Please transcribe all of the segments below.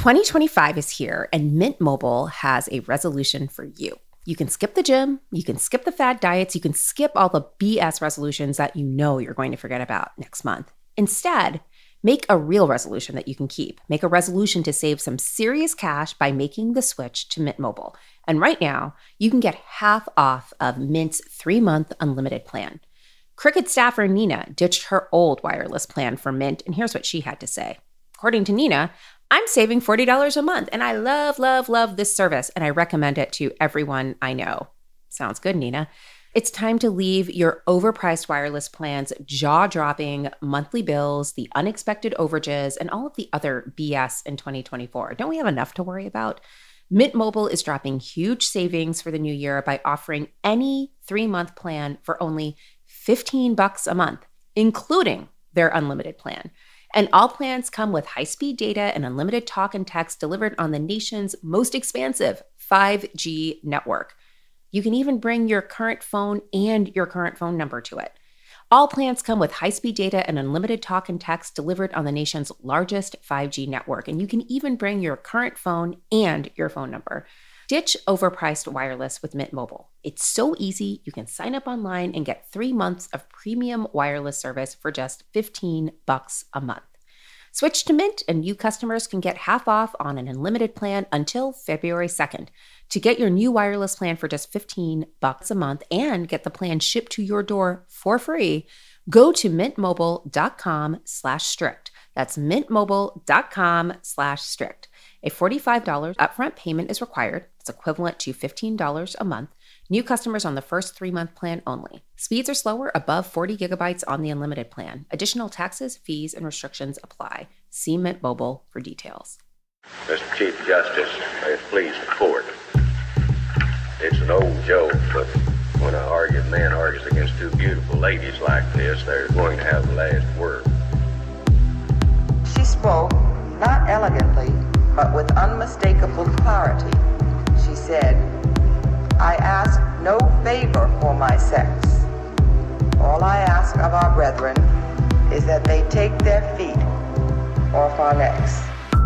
2025 is here, and Mint Mobile has a resolution for you. You can skip the gym, you can skip the fad diets, you can skip all the BS resolutions that you know you're going to forget about next month. Instead, make a real resolution that you can keep. Make a resolution to save some serious cash by making the switch to Mint Mobile. And right now, you can get half off of Mint's 3-month unlimited plan. Cricket staffer Nina ditched her old wireless plan for Mint, and here's what she had to say. According to Nina, I'm saving $40 a month, and I love, love, love this service, and I recommend it to everyone I know. Sounds good, Nina. It's time to leave your overpriced wireless plans, jaw-dropping monthly bills, the unexpected overages, and all of the other BS in 2024. Don't we have enough to worry about? Mint Mobile is dropping huge savings for the new year by offering any 3-month plan for only $15 a month, including their unlimited plan. And all plans come with high-speed data and unlimited talk and text delivered on the nation's most expansive 5G network. You can even bring your current phone and your current phone number to it. All plans come with high-speed data and unlimited talk and text delivered on the nation's largest 5G network. And you can even bring your current phone and your phone number. Ditch overpriced wireless with Mint Mobile. It's so easy. You can sign up online and get 3 months of premium wireless service for just $15 a month. Switch to Mint, and new customers can get half off on an unlimited plan until February 2nd. To get your new wireless plan for just $15 a month and get the plan shipped to your door for free, go to mintmobile.com/strict. That's mintmobile.com/strict. A $45 upfront payment is required. It's equivalent to $15 a month. New customers on the first 3-month plan only. Speeds are slower, above 40 gigabytes on the unlimited plan. Additional taxes, fees, and restrictions apply. See Mint Mobile for details. Mr. Chief Justice, may it please the court. It's an old joke, but when a man argues against two beautiful ladies like this, they're going to have the last word. She spoke, not elegantly, but with unmistakable clarity. She said, I ask no favor for my sex. All I ask of our brethren is that they take their feet off our necks.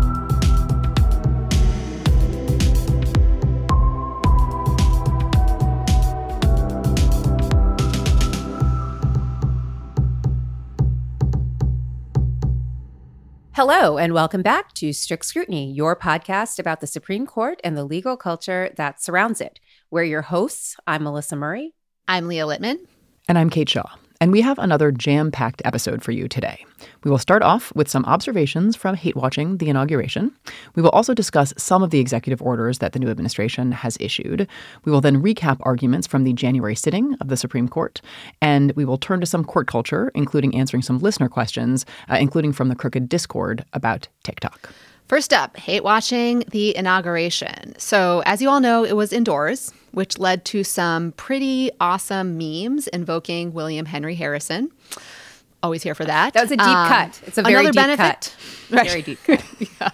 Hello, and welcome back to Strict Scrutiny, your podcast about the Supreme Court and the legal culture that surrounds it. We're your hosts. I'm Melissa Murray. I'm Leah Littman. And I'm Kate Shaw. And we have another jam-packed episode for you today. We will start off with some observations from hate-watching the inauguration. We will also discuss some of the executive orders that the new administration has issued. We will then recap arguments from the January sitting of the Supreme Court. And we will turn to some court culture, including answering some listener questions, including from the Crooked Discord about TikTok. First up, hate-watching the inauguration. So as you all know, it was indoors, which led to some pretty awesome memes invoking William Henry Harrison. Always here for that. That was a deep cut. It's a very deep cut. Right. Very deep cut. Yeah.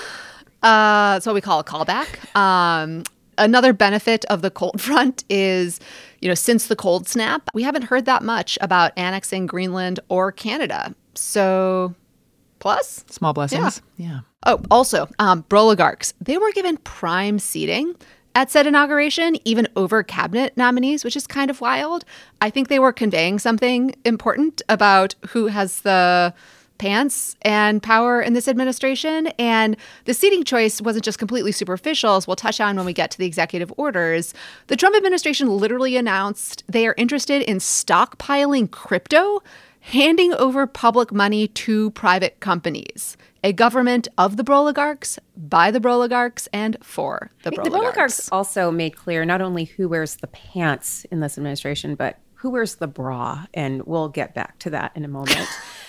That's what we call a callback. Another benefit of the cold front is, since the cold snap, we haven't heard that much about annexing Greenland or Canada. So, plus? Small blessings. Yeah. Oh, also, Broligarchs, they were given prime seating at said inauguration, even over cabinet nominees, which is kind of wild. I think they were conveying something important about who has the pants and power in this administration. And the seating choice wasn't just completely superficial, as we'll touch on when we get to the executive orders. The Trump administration literally announced they are interested in stockpiling crypto, handing over public money to private companies. A government of the Broligarchs, by the Broligarchs, and for the Broligarchs. The Broligarchs also made clear not only who wears the pants in this administration, but who wears the bra. And we'll get back to that in a moment.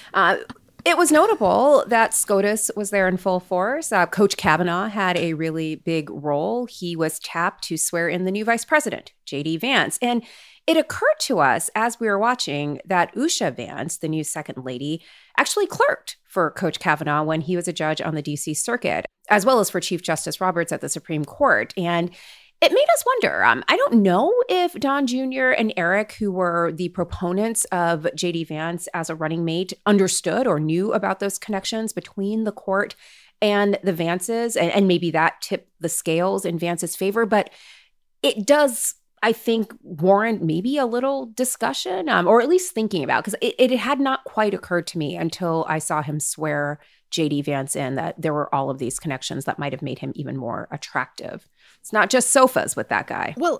It was notable that SCOTUS was there in full force. Coach Kavanaugh had a really big role. He was tapped to swear in the new vice president, J.D. Vance. And it occurred to us as we were watching that Usha Vance, the new second lady, actually clerked for Coach Kavanaugh when he was a judge on the D.C. Circuit, as well as for Chief Justice Roberts at the Supreme Court. And it made us wonder. I don't know if Don Jr. and Eric, who were the proponents of J.D. Vance as a running mate, understood or knew about those connections between the court and the Vances, and maybe that tipped the scales in Vance's favor. But it does, I think, warrant maybe a little discussion, or at least thinking about, because it had not quite occurred to me until I saw him swear J.D. Vance in that there were all of these connections that might have made him even more attractive. It's not just sofas with that guy. Well,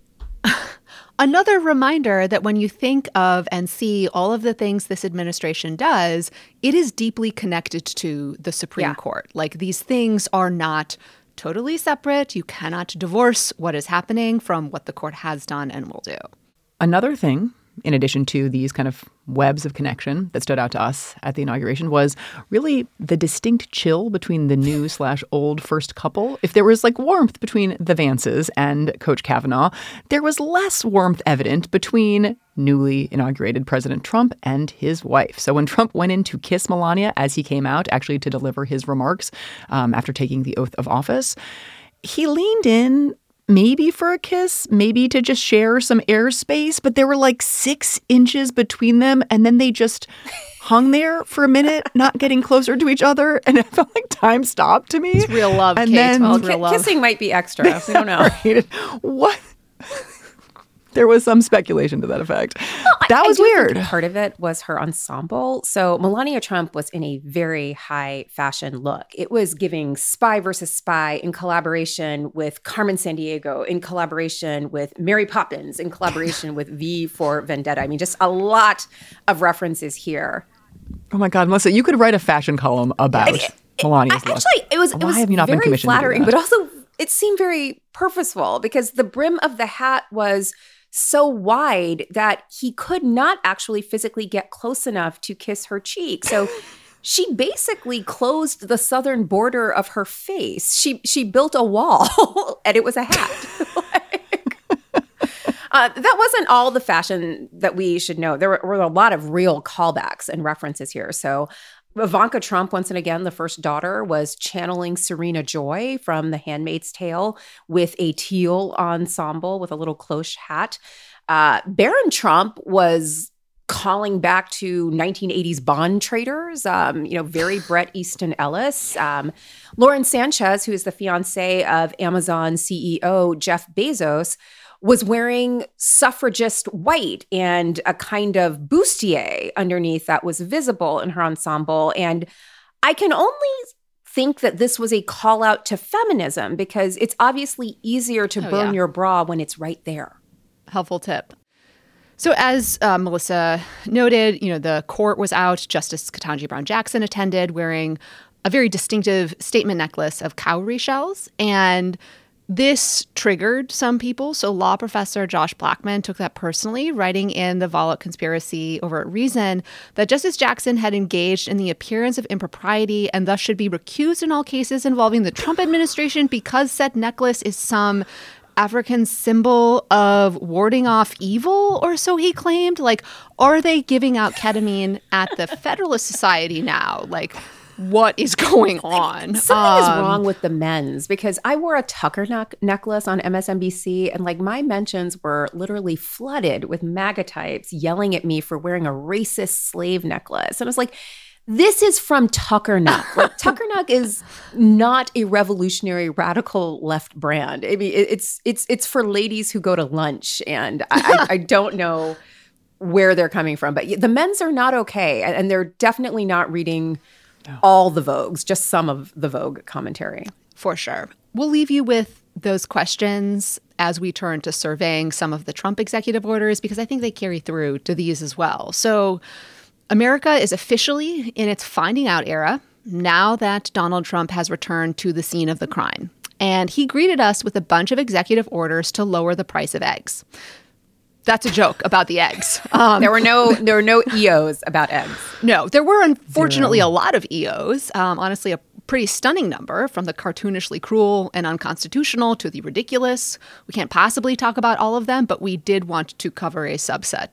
another reminder that when you think of and see all of the things this administration does, it is deeply connected to the Supreme Court. Like, these things are not totally separate. You cannot divorce what is happening from what the court has done and will do. Another thing, in addition to these kind of webs of connection that stood out to us at the inauguration, was really the distinct chill between the new/old first couple. If there was like warmth between the Vances and Coach Kavanaugh, there was less warmth evident between newly inaugurated President Trump and his wife. So when Trump went in to kiss Melania as he came out, actually to deliver his remarks after taking the oath of office, he leaned in, maybe for a kiss, maybe to just share some airspace, but there were like 6 inches between them, and then they just hung there for a minute, not getting closer to each other, and it felt like time stopped to me. It's real love, and Kate. Then, well, real love. Kissing might be extra. We don't know. Right? What? There was some speculation to that effect. Well, that was weird. Part of it was her ensemble. So Melania Trump was in a very high fashion look. It was giving Spy versus Spy in collaboration with Carmen Sandiego, in collaboration with Mary Poppins, in collaboration with V for Vendetta. I mean, just a lot of references here. Oh my God, Melissa, you could write a fashion column about Melania's look. Actually, it was have you not been very commissioned to do flattering, that? but also it seemed very purposeful because the brim of the hat was so wide that he could not actually physically get close enough to kiss her cheek. So she basically closed the southern border of her face. She built a wall, and it was a hat. That wasn't all the fashion that we should know. There were a lot of real callbacks and references here. So Ivanka Trump, once and again, the first daughter, was channeling Serena Joy from The Handmaid's Tale with a teal ensemble with a little cloche hat. Barron Trump was calling back to 1980s bond traders, very Bret Easton Ellis. Lauren Sanchez, who is the fiance of Amazon CEO Jeff Bezos, was wearing suffragist white and a kind of bustier underneath that was visible in her ensemble. And I can only think that this was a call out to feminism because it's obviously easier to burn your bra when it's right there. Helpful tip. So as Melissa noted, the court was out. Justice Ketanji Brown Jackson attended wearing a very distinctive statement necklace of cowrie shells. And this triggered some people. So law professor Josh Blackman took that personally, writing in the Volokh Conspiracy over at Reason that Justice Jackson had engaged in the appearance of impropriety and thus should be recused in all cases involving the Trump administration because said necklace is some African symbol of warding off evil, or so he claimed. Like, are they giving out ketamine at the Federalist Society now? Like, what is going on? Something is wrong with the men's, because I wore a Tucker necklace on MSNBC, and like my mentions were literally flooded with MAGA types yelling at me for wearing a racist slave necklace. And I was like, this is from Tucker Nuck. Like, Tucker Nuck is not a revolutionary radical left brand. I mean, it's for ladies who go to lunch, and I don't know where they're coming from. But the men's are not okay, and they're definitely not reading all the Vogues, just some of the Vogue commentary. For sure. We'll leave you with those questions as we turn to surveying some of the Trump executive orders, because I think they carry through to these as well. So America is officially in its finding out era now that Donald Trump has returned to the scene of the crime. And he greeted us with a bunch of executive orders to lower the price of eggs. That's a joke about the eggs. There were no EOs about eggs. No, there were unfortunately a lot of EOs. Honestly, a pretty stunning number, from the cartoonishly cruel and unconstitutional to the ridiculous. We can't possibly talk about all of them, but we did want to cover a subset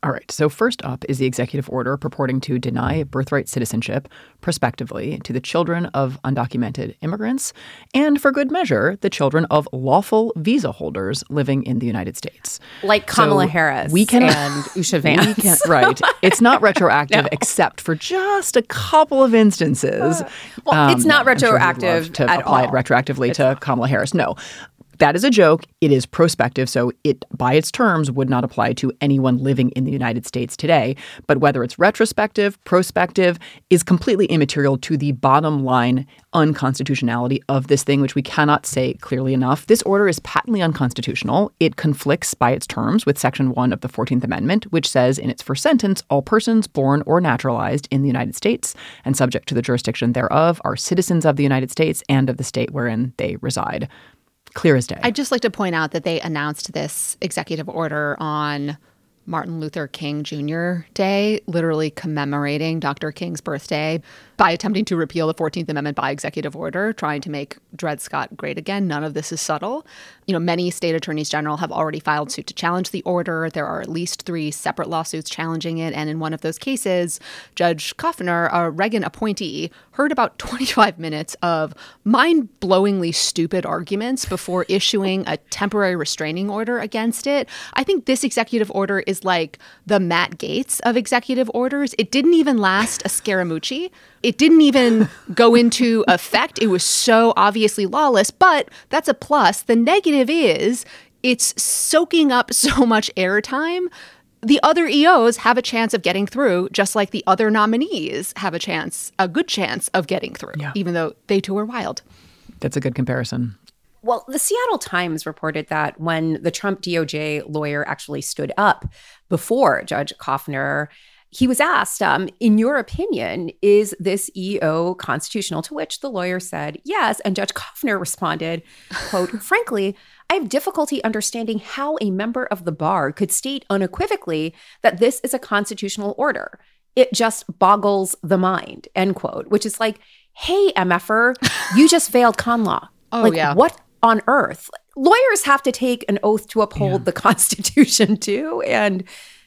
All right. So first up is the executive order purporting to deny birthright citizenship prospectively to the children of undocumented immigrants and, for good measure, the children of lawful visa holders living in the United States. Like Kamala Harris and Usha Vance. Right. It's not retroactive except for just a couple of instances. It's not retroactive to at apply all. it retroactively to Kamala Harris. No. That is a joke. It is prospective, so it, by its terms, would not apply to anyone living in the United States today. But whether it's retrospective, prospective, is completely immaterial to the bottom line unconstitutionality of this thing, which we cannot say clearly enough. This order is patently unconstitutional. It conflicts by its terms with Section 1 of the 14th Amendment, which says in its first sentence, all persons born or naturalized in the United States and subject to the jurisdiction thereof are citizens of the United States and of the state wherein they reside. Clear as day. I'd just like to point out that they announced this executive order on Martin Luther King Jr. Day, literally commemorating Dr. King's birthday by attempting to repeal the 14th Amendment by executive order, trying to make Dred Scott great again. None of this is subtle. You know, many state attorneys general have already filed suit to challenge the order. There are at least 3 separate lawsuits challenging it. And in one of those cases, Judge Koffner, a Reagan appointee, heard about 25 minutes of mind-blowingly stupid arguments before issuing a temporary restraining order against it. I think this executive order is like the Matt Gaetz of executive orders. It didn't even last a Scaramucci. It didn't even go into effect. It was so obviously lawless, but that's a plus. The negative is it's soaking up so much airtime. The other EOs have a chance of getting through, just like the other nominees have a good chance of getting through, even though they too are wild. That's a good comparison. Well, the Seattle Times reported that when the Trump DOJ lawyer actually stood up before Judge Koffner, he was asked, in your opinion, is this EO constitutional? To which the lawyer said, yes. And Judge Koffner responded, quote, frankly, I have difficulty understanding how a member of the bar could state unequivocally that this is a constitutional order. It just boggles the mind, end quote, which is like, hey, MFer, you just failed con law. What on earth? Lawyers have to take an oath to uphold the Constitution too. And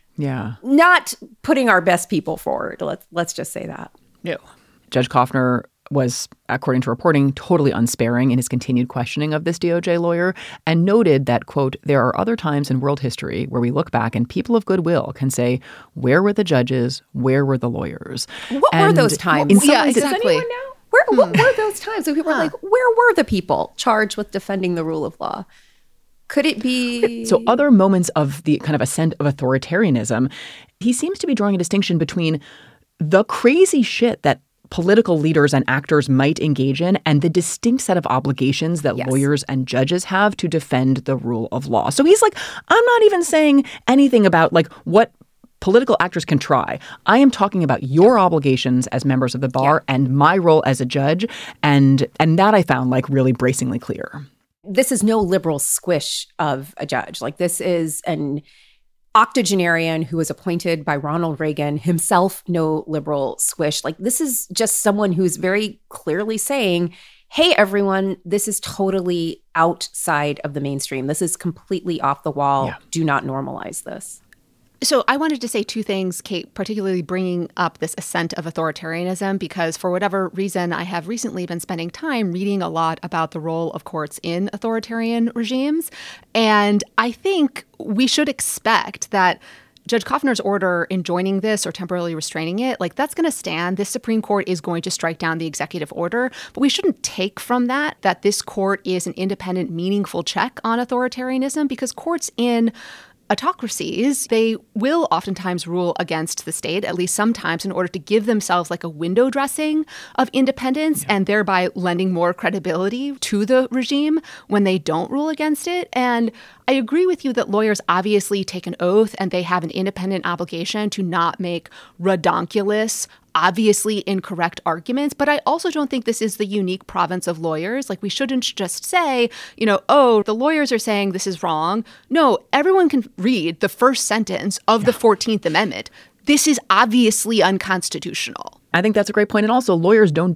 not putting our best people forward. Let's just say that. No. Judge Koffner was, according to reporting, totally unsparing in his continued questioning of this DOJ lawyer and noted that, quote, there are other times in world history where we look back and people of goodwill can say, where were the judges? Where were the lawyers? What were those times? Exactly. Does anyone know? What were those times? So people were like, where were the people charged with defending the rule of law? Could it be? So other moments of the kind of ascent of authoritarianism, he seems to be drawing a distinction between the crazy shit that political leaders and actors might engage in and the distinct set of obligations that lawyers and judges have to defend the rule of law. So he's like, I'm not even saying anything about like what political actors can try. I am talking about your obligations as members of the bar and my role as a judge. And that I found like really bracingly clear. This is no liberal squish of a judge. Like this is an octogenarian who was appointed by Ronald Reagan, himself no liberal squish. Like this is just someone who's very clearly saying, hey, everyone, this is totally outside of the mainstream. This is completely off the wall. Yeah. Do not normalize this. So I wanted to say 2 things, Kate, particularly bringing up this ascent of authoritarianism, because for whatever reason, I have recently been spending time reading a lot about the role of courts in authoritarian regimes. And I think we should expect that Judge Koffner's order enjoining this or temporarily restraining it, like that's going to stand. This Supreme Court is going to strike down the executive order. But we shouldn't take from that this court is an independent, meaningful check on authoritarianism, because courts in autocracies, they will oftentimes rule against the state, at least sometimes, in order to give themselves like a window dressing of independence and thereby lending more credibility to the regime when they don't rule against it. And I agree with you that lawyers obviously take an oath and they have an independent obligation to not make redonkulous, obviously incorrect arguments, but I also don't think this is the unique province of lawyers. Like we shouldn't just say, oh, the lawyers are saying this is wrong. No, everyone can read the first sentence of the 14th Amendment. This is obviously unconstitutional. I think that's a great point. And also lawyers don't just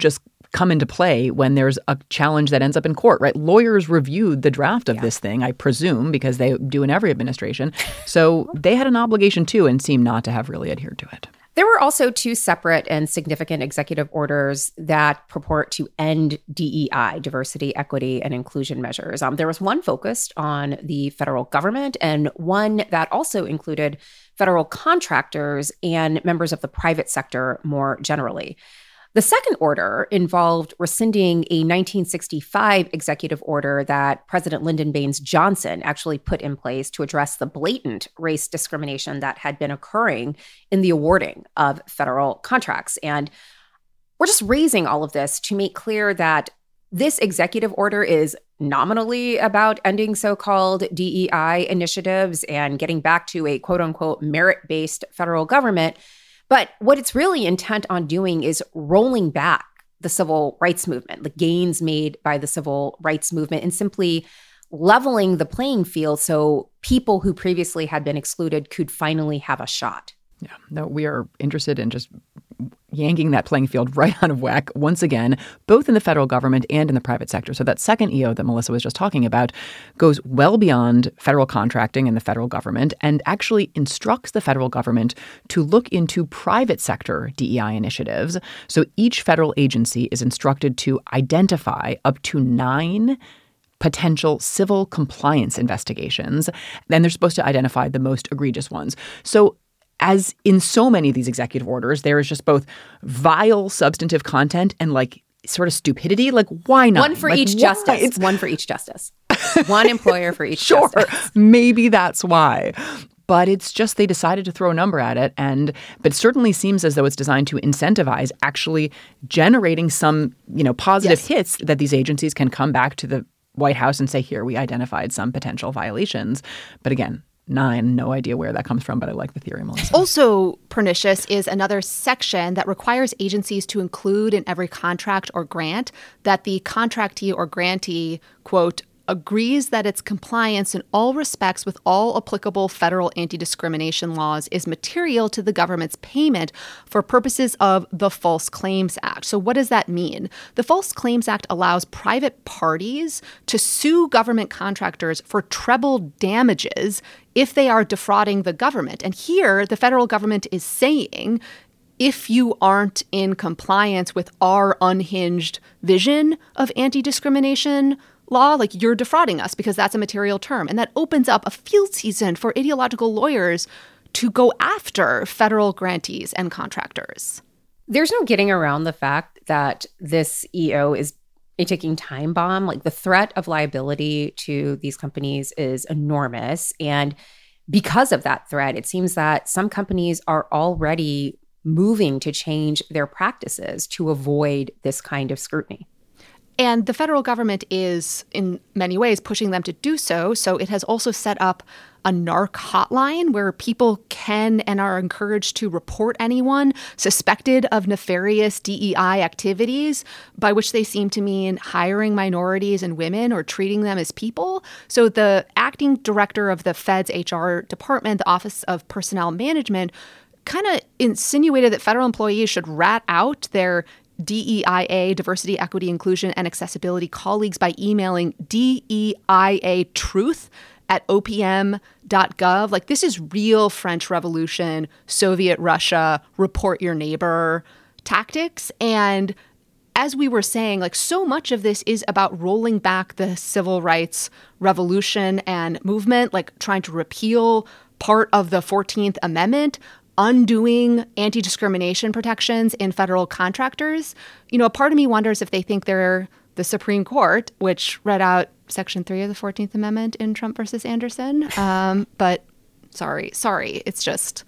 come into play when there's a challenge that ends up in court, right? Lawyers reviewed the draft of this thing, I presume, because they do in every administration. So they had an obligation too and seem not to have really adhered to it. There were also two separate and significant executive orders that purport to end DEI, diversity, equity, and inclusion measures. There was one focused on the federal government and one that also included federal contractors and members of the private sector more generally. The second order involved rescinding a 1965 executive order that President Lyndon Baines Johnson actually put in place to address the blatant race discrimination that had been occurring in the awarding of federal contracts. And we're just raising all of this to make clear that this executive order is nominally about ending so-called DEI initiatives and getting back to a quote-unquote merit-based federal government. But what it's really intent on doing is rolling back the civil rights movement, the gains made by the civil rights movement, and simply leveling the playing field so people who previously had been excluded could finally have a shot. Yeah, no, we are interested in just yanking that playing field right out of whack once again, both in the federal government and in the private sector. So that second EO that Melissa was just talking about goes well beyond federal contracting and the federal government and actually instructs the federal government to look into private sector DEI initiatives. So each federal agency is instructed to identify up to 9 potential civil compliance investigations. Then they're supposed to identify the most egregious ones. So as in so many of these executive orders, there is just both vile substantive content and like sort of stupidity. Like, why not? One for each justice. It's one for each justice. One employer for each sure, justice. Maybe that's why. But it's just they decided to throw a number at it. But it certainly seems as though it's designed to incentivize actually generating some, positive hits that these agencies can come back to the White House and say, here, we identified some potential violations. But again, 9, no idea where that comes from, but I like the theory, Melissa. Also pernicious is another section that requires agencies to include in every contract or grant that the contractee or grantee, quote, agrees that its compliance in all respects with all applicable federal anti-discrimination laws is material to the government's payment for purposes of the False Claims Act. So what does that mean? The False Claims Act allows private parties to sue government contractors for treble damages if they are defrauding the government. And here, the federal government is saying, if you aren't in compliance with our unhinged vision of anti-discrimination law, like you're defrauding us because that's a material term. And that opens up a field season for ideological lawyers to go after federal grantees and contractors. There's no getting around the fact that this EO is a ticking time bomb. Like the threat of liability to these companies is enormous. And because of that threat, it seems that some companies are already moving to change their practices to avoid this kind of scrutiny. And the federal government is, in many ways, pushing them to do so. So it has also set up a NARC hotline where people can and are encouraged to report anyone suspected of nefarious DEI activities, by which they seem to mean hiring minorities and women or treating them as people. So the acting director of the Fed's HR department, the Office of Personnel Management, kind of insinuated that federal employees should rat out their DEIA, diversity, equity, inclusion, and accessibility colleagues by emailing DEIAtruth@opm.gov. Like, this is real French Revolution, Soviet Russia, report your neighbor tactics. And as we were saying, like, so much of this is about rolling back the civil rights revolution and movement, like trying to repeal part of the 14th Amendment, undoing anti-discrimination protections in federal contractors. A part of me wonders if they think they're the Supreme Court, which read out Section 3 of the 14th Amendment in Trump versus Anderson. But sorry, it's just...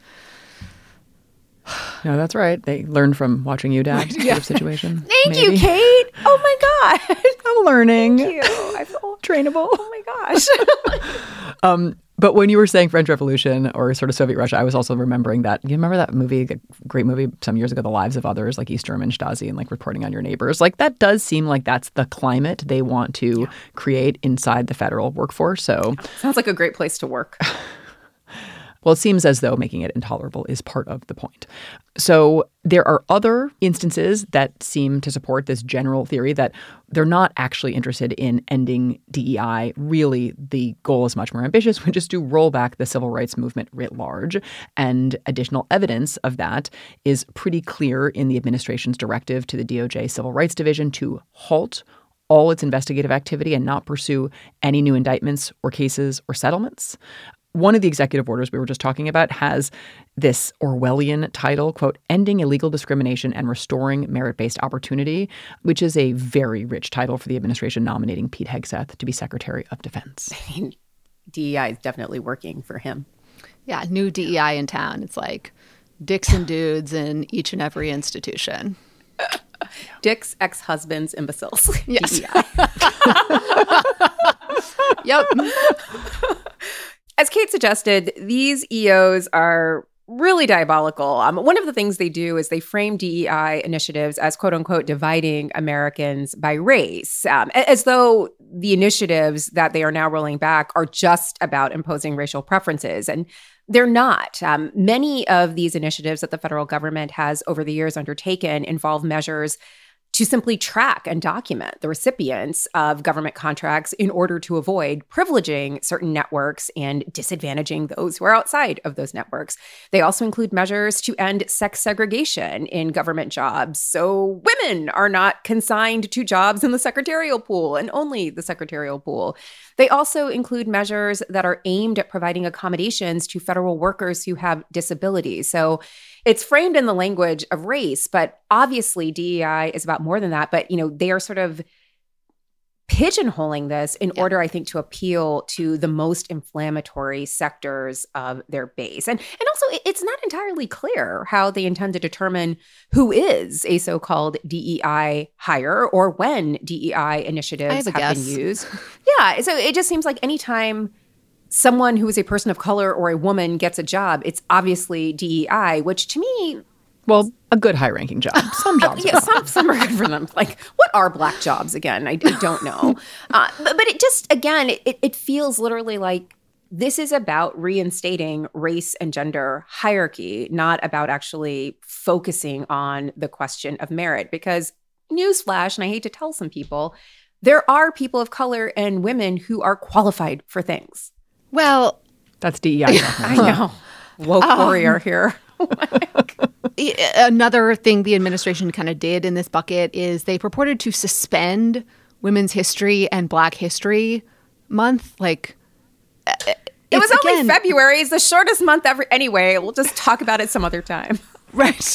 No, that's right. They learned from watching you, Dad, sort of situation. Thank you, Kate. Oh my God. I'm learning. Thank you. I feel trainable. Oh my gosh. But when you were saying French Revolution or sort of Soviet Russia, I was also remembering that. You remember that movie, a great movie some years ago, The Lives of Others, like East German Stasi and like reporting on your neighbors. Like that does seem like that's the climate they want to create inside the federal workforce. So sounds like a great place to work. Well, it seems as though making it intolerable is part of the point. So there are other instances that seem to support this general theory that they're not actually interested in ending DEI. Really, the goal is much more ambitious, which is to roll back the civil rights movement writ large. And additional evidence of that is pretty clear in the administration's directive to the DOJ Civil Rights Division to halt all its investigative activity and not pursue any new indictments or cases or settlements. One of the executive orders we were just talking about has this Orwellian title, quote, Ending Illegal Discrimination and Restoring Merit-Based Opportunity, which is a very rich title for the administration nominating Pete Hegseth to be Secretary of Defense. I mean, DEI is definitely working for him. Yeah, new DEI in town. It's like dicks and dudes in each and every institution. Dicks, ex-husbands, imbeciles. Yes. DEI. Yep. As Kate suggested, these EOs are really diabolical. One of the things they do is they frame DEI initiatives as, quote unquote, dividing Americans by race, as though the initiatives that they are now rolling back are just about imposing racial preferences. And they're not. Many of these initiatives that the federal government has over the years undertaken involve measures to simply track and document the recipients of government contracts in order to avoid privileging certain networks and disadvantaging those who are outside of those networks. They also include measures to end sex segregation in government jobs, so women are not consigned to jobs in the secretarial pool and only the secretarial pool. They also include measures that are aimed at providing accommodations to federal workers who have disabilities. So it's framed in the language of race, but obviously DEI is about more than that. But, they are sort of pigeonholing this in order, I think, to appeal to the most inflammatory sectors of their base. And also, it's not entirely clear how they intend to determine who is a so-called DEI hire or when DEI initiatives have been used. Yeah, so it just seems like anytime someone who is a person of color or a woman gets a job, it's obviously DEI, which to me... Well, a good high-ranking job. Some jobs are some are good for them. Like, what are black jobs again? I don't know. But it just, again, it feels literally like this is about reinstating race and gender hierarchy, not about actually focusing on the question of merit. Because, newsflash, and I hate to tell some people, there are people of color and women who are qualified for things. Well, that's DEI. I know. Woke warrior here. Another thing the administration kind of did in this bucket is they purported to suspend Women's History and Black History Month. Like, it was only February. It's the shortest month ever. Anyway, we'll just talk about it some other time. Right.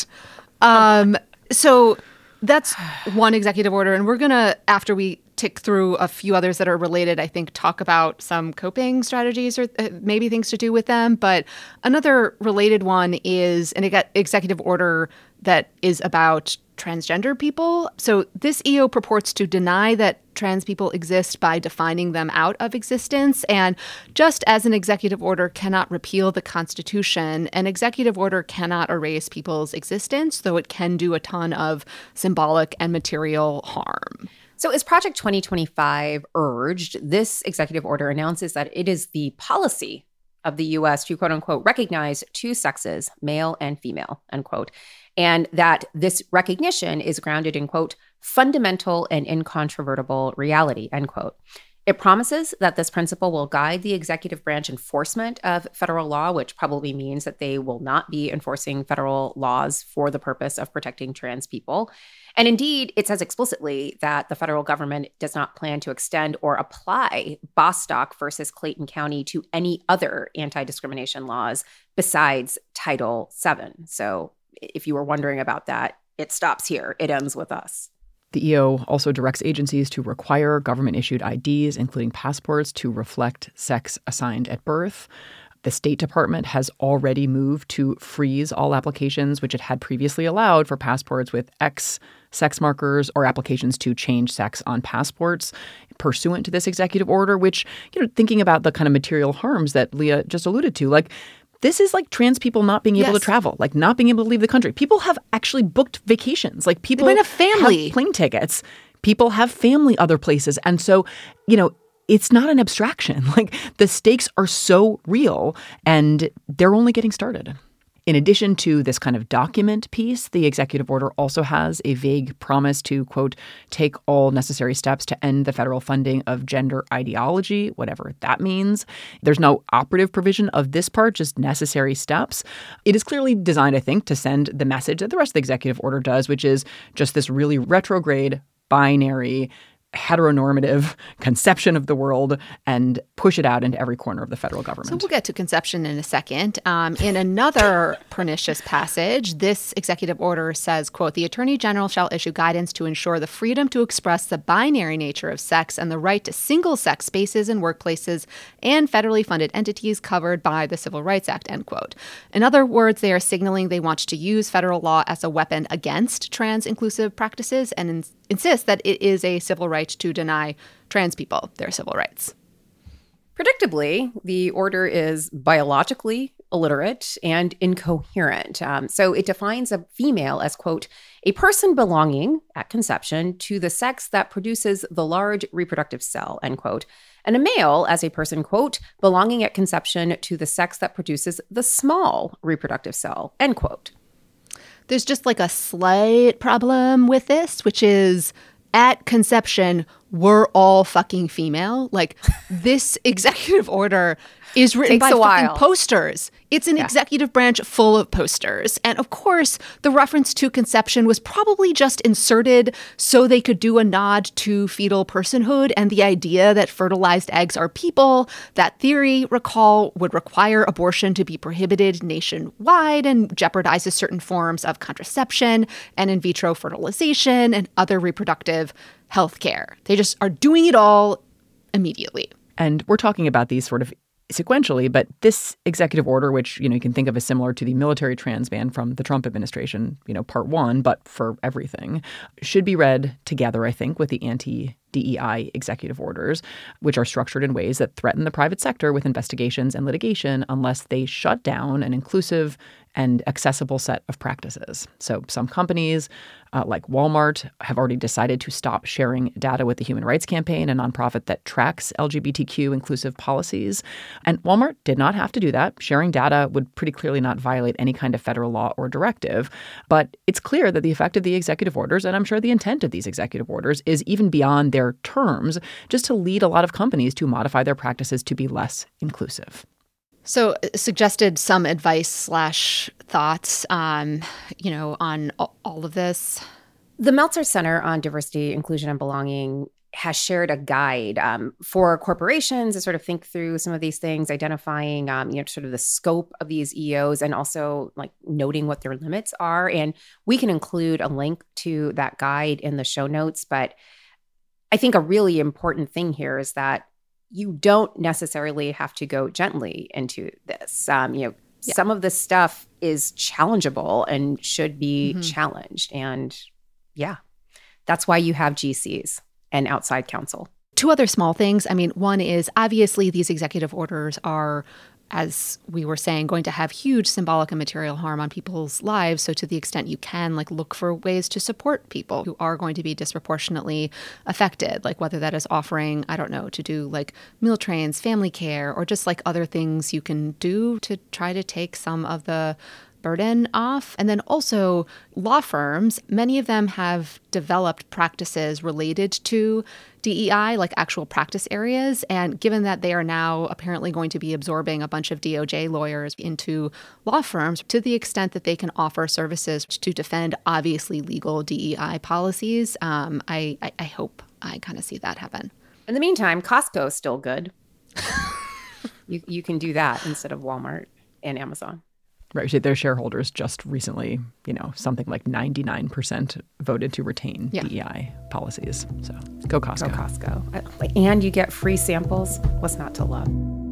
So that's one executive order. And we're going to, after we tick through a few others that are related, I think, talk about some coping strategies or maybe things to do with them. But another related one is an executive order that is about transgender people. So this EO purports to deny that trans people exist by defining them out of existence. And just as an executive order cannot repeal the Constitution, an executive order cannot erase people's existence, though it can do a ton of symbolic and material harm. So as Project 2025 urged, this executive order announces that it is the policy of the U.S. to, quote unquote, recognize two sexes, male and female, unquote, and that this recognition is grounded in, quote, fundamental and incontrovertible reality, end quote. It promises that this principle will guide the executive branch enforcement of federal law, which probably means that they will not be enforcing federal laws for the purpose of protecting trans people. And indeed, it says explicitly that the federal government does not plan to extend or apply Bostock versus Clayton County to any other anti-discrimination laws besides Title VII. So if you were wondering about that, it stops here. It ends with us. The EO also directs agencies to require government-issued IDs, including passports, to reflect sex assigned at birth. The State Department has already moved to freeze all applications which it had previously allowed for passports with X sex markers or applications to change sex on passports pursuant to this executive order, which, thinking about the kind of material harms that Leah just alluded to, like, this is like trans people not being able to travel, like not being able to leave the country. People have actually booked vacations. Like people have family, have plane tickets. People have family other places. And so, it's not an abstraction. Like, the stakes are so real, and they're only getting started. In addition to this kind of document piece, the executive order also has a vague promise to, quote, take all necessary steps to end the federal funding of gender ideology, whatever that means. There's no operative provision of this part, just necessary steps. It is clearly designed, I think, to send the message that the rest of the executive order does, which is just this really retrograde, binary, heteronormative conception of the world and push it out into every corner of the federal government. So we'll get to conception in a second. In another pernicious passage, this executive order says, quote, the Attorney General shall issue guidance to ensure the freedom to express the binary nature of sex and the right to single-sex spaces in workplaces and federally funded entities covered by the Civil Rights Act, end quote. In other words, they are signaling they want to use federal law as a weapon against trans-inclusive practices and insist that it is a civil right to deny trans people their civil rights. Predictably, the order is biologically illiterate and incoherent. So it defines a female as, quote, a person belonging at conception to the sex that produces the large reproductive cell, end quote, and a male as a person, quote, belonging at conception to the sex that produces the small reproductive cell, end quote. There's just like a slight problem with this, which is at conception, we're all fucking female. Like, this executive order is written by fucking posters. It's an executive branch full of posters. And of course, the reference to conception was probably just inserted so they could do a nod to fetal personhood and the idea that fertilized eggs are people. That theory, recall, would require abortion to be prohibited nationwide and jeopardizes certain forms of contraception and in vitro fertilization and other reproductive health care. They just are doing it all immediately. And we're talking about these sort of sequentially, but this executive order, which, you can think of as similar to the military trans ban from the Trump administration, part one, but for everything, should be read together, I think, with the anti-DEI executive orders, which are structured in ways that threaten the private sector with investigations and litigation unless they shut down an inclusive and accessible set of practices. So some companies, like Walmart, have already decided to stop sharing data with the Human Rights Campaign, a nonprofit that tracks LGBTQ inclusive policies. And Walmart did not have to do that. Sharing data would pretty clearly not violate any kind of federal law or directive. But it's clear that the effect of the executive orders, and I'm sure the intent of these executive orders, is even beyond their terms, just to lead a lot of companies to modify their practices to be less inclusive. So suggested some advice / thoughts, on all of this. The Meltzer Center on Diversity, Inclusion, and Belonging has shared a guide for corporations to sort of think through some of these things, identifying, sort of the scope of these EOs and also like noting what their limits are. And we can include a link to that guide in the show notes. But I think a really important thing here is that you don't necessarily have to go gently into this. Some of this stuff is challengeable and should be challenged. And that's why you have GCs and outside counsel. Two other small things. I mean, one is obviously these executive orders are, as we were saying, going to have huge symbolic and material harm on people's lives. So to the extent you can, look for ways to support people who are going to be disproportionately affected, whether that is offering, to do meal trains, family care, or just other things you can do to try to take some of the burden off. And then also law firms, many of them have developed practices related to DEI, actual practice areas. And given that they are now apparently going to be absorbing a bunch of DOJ lawyers into law firms, to the extent that they can offer services to defend obviously legal DEI policies, I hope I kind of see that happen. In the meantime, Costco is still good. You can do that instead of Walmart and Amazon. Right. Their shareholders just recently, something like 99% voted to retain DEI policies. So go Costco. Go Costco. And you get free samples. What's not to love?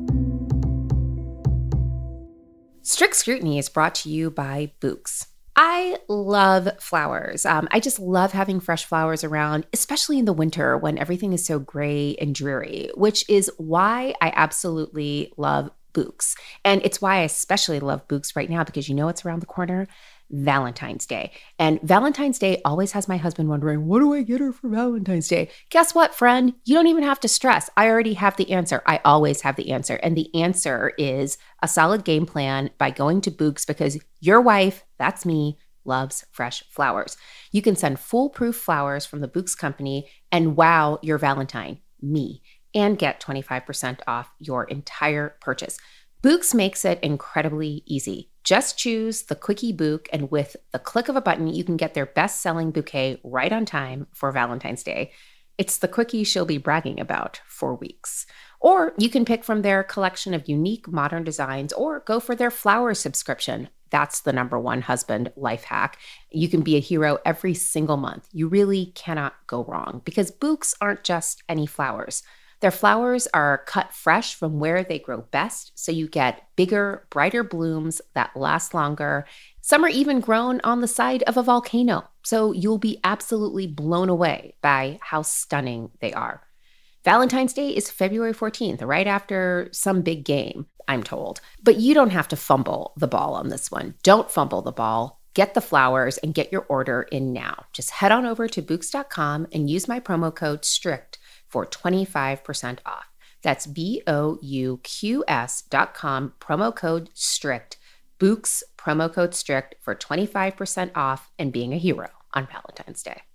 Strict Scrutiny is brought to you by Bouqs. I love flowers. I just love having fresh flowers around, especially in the winter when everything is so gray and dreary, which is why I absolutely love Bouqs. And it's why I especially love Bouqs right now, because it's around the corner. Valentine's Day. And Valentine's Day always has my husband wondering, what do I get her for Valentine's Day? Guess what, friend? You don't even have to stress. I already have the answer. I always have the answer. And the answer is a solid game plan by going to Bouqs, because your wife, that's me, loves fresh flowers. You can send foolproof flowers from the Bouqs company and wow your Valentine, me, and get 25% off your entire purchase. Bouqs makes it incredibly easy. Just choose the Quickie Bouquet, and with the click of a button, you can get their best-selling bouquet right on time for Valentine's Day. It's the Quickie she'll be bragging about for weeks. Or you can pick from their collection of unique modern designs, or go for their flowers subscription. That's the #1 husband life hack. You can be a hero every single month. You really cannot go wrong, because Bouqs aren't just any flowers. Their flowers are cut fresh from where they grow best, so you get bigger, brighter blooms that last longer. Some are even grown on the side of a volcano, so you'll be absolutely blown away by how stunning they are. Valentine's Day is February 14th, right after some big game, I'm told. But you don't have to fumble the ball on this one. Don't fumble the ball. Get the flowers and get your order in now. Just head on over to Bouqs.com and use my promo code STRICT for 25% off. That's BOUQS.com, promo code STRICT. Bouqs, promo code STRICT for 25% off and being a hero on Valentine's Day.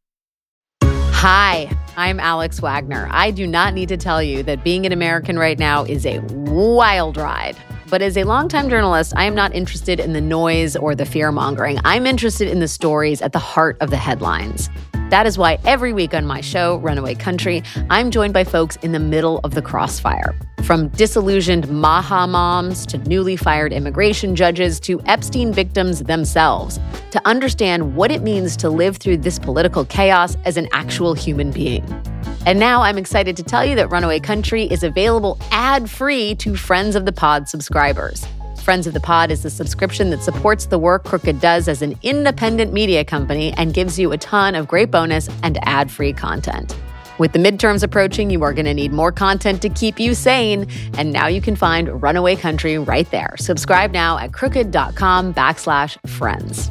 Hi, I'm Alex Wagner. I do not need to tell you that being an American right now is a wild ride. But as a longtime journalist, I am not interested in the noise or the fear-mongering. I'm interested in the stories at the heart of the headlines. That is why every week on my show, Runaway Country, I'm joined by folks in the middle of the crossfire. From disillusioned Maha moms to newly fired immigration judges to Epstein victims themselves, to understand what it means to live through this political chaos as an actual human being. And now I'm excited to tell you that Runaway Country is available ad-free to Friends of the Pod subscribers. Friends of the Pod is the subscription that supports the work Crooked does as an independent media company and gives you a ton of great bonus and ad-free content. With the midterms approaching, you are going to need more content to keep you sane. And now you can find Runaway Country right there. Subscribe now at crooked.com/friends.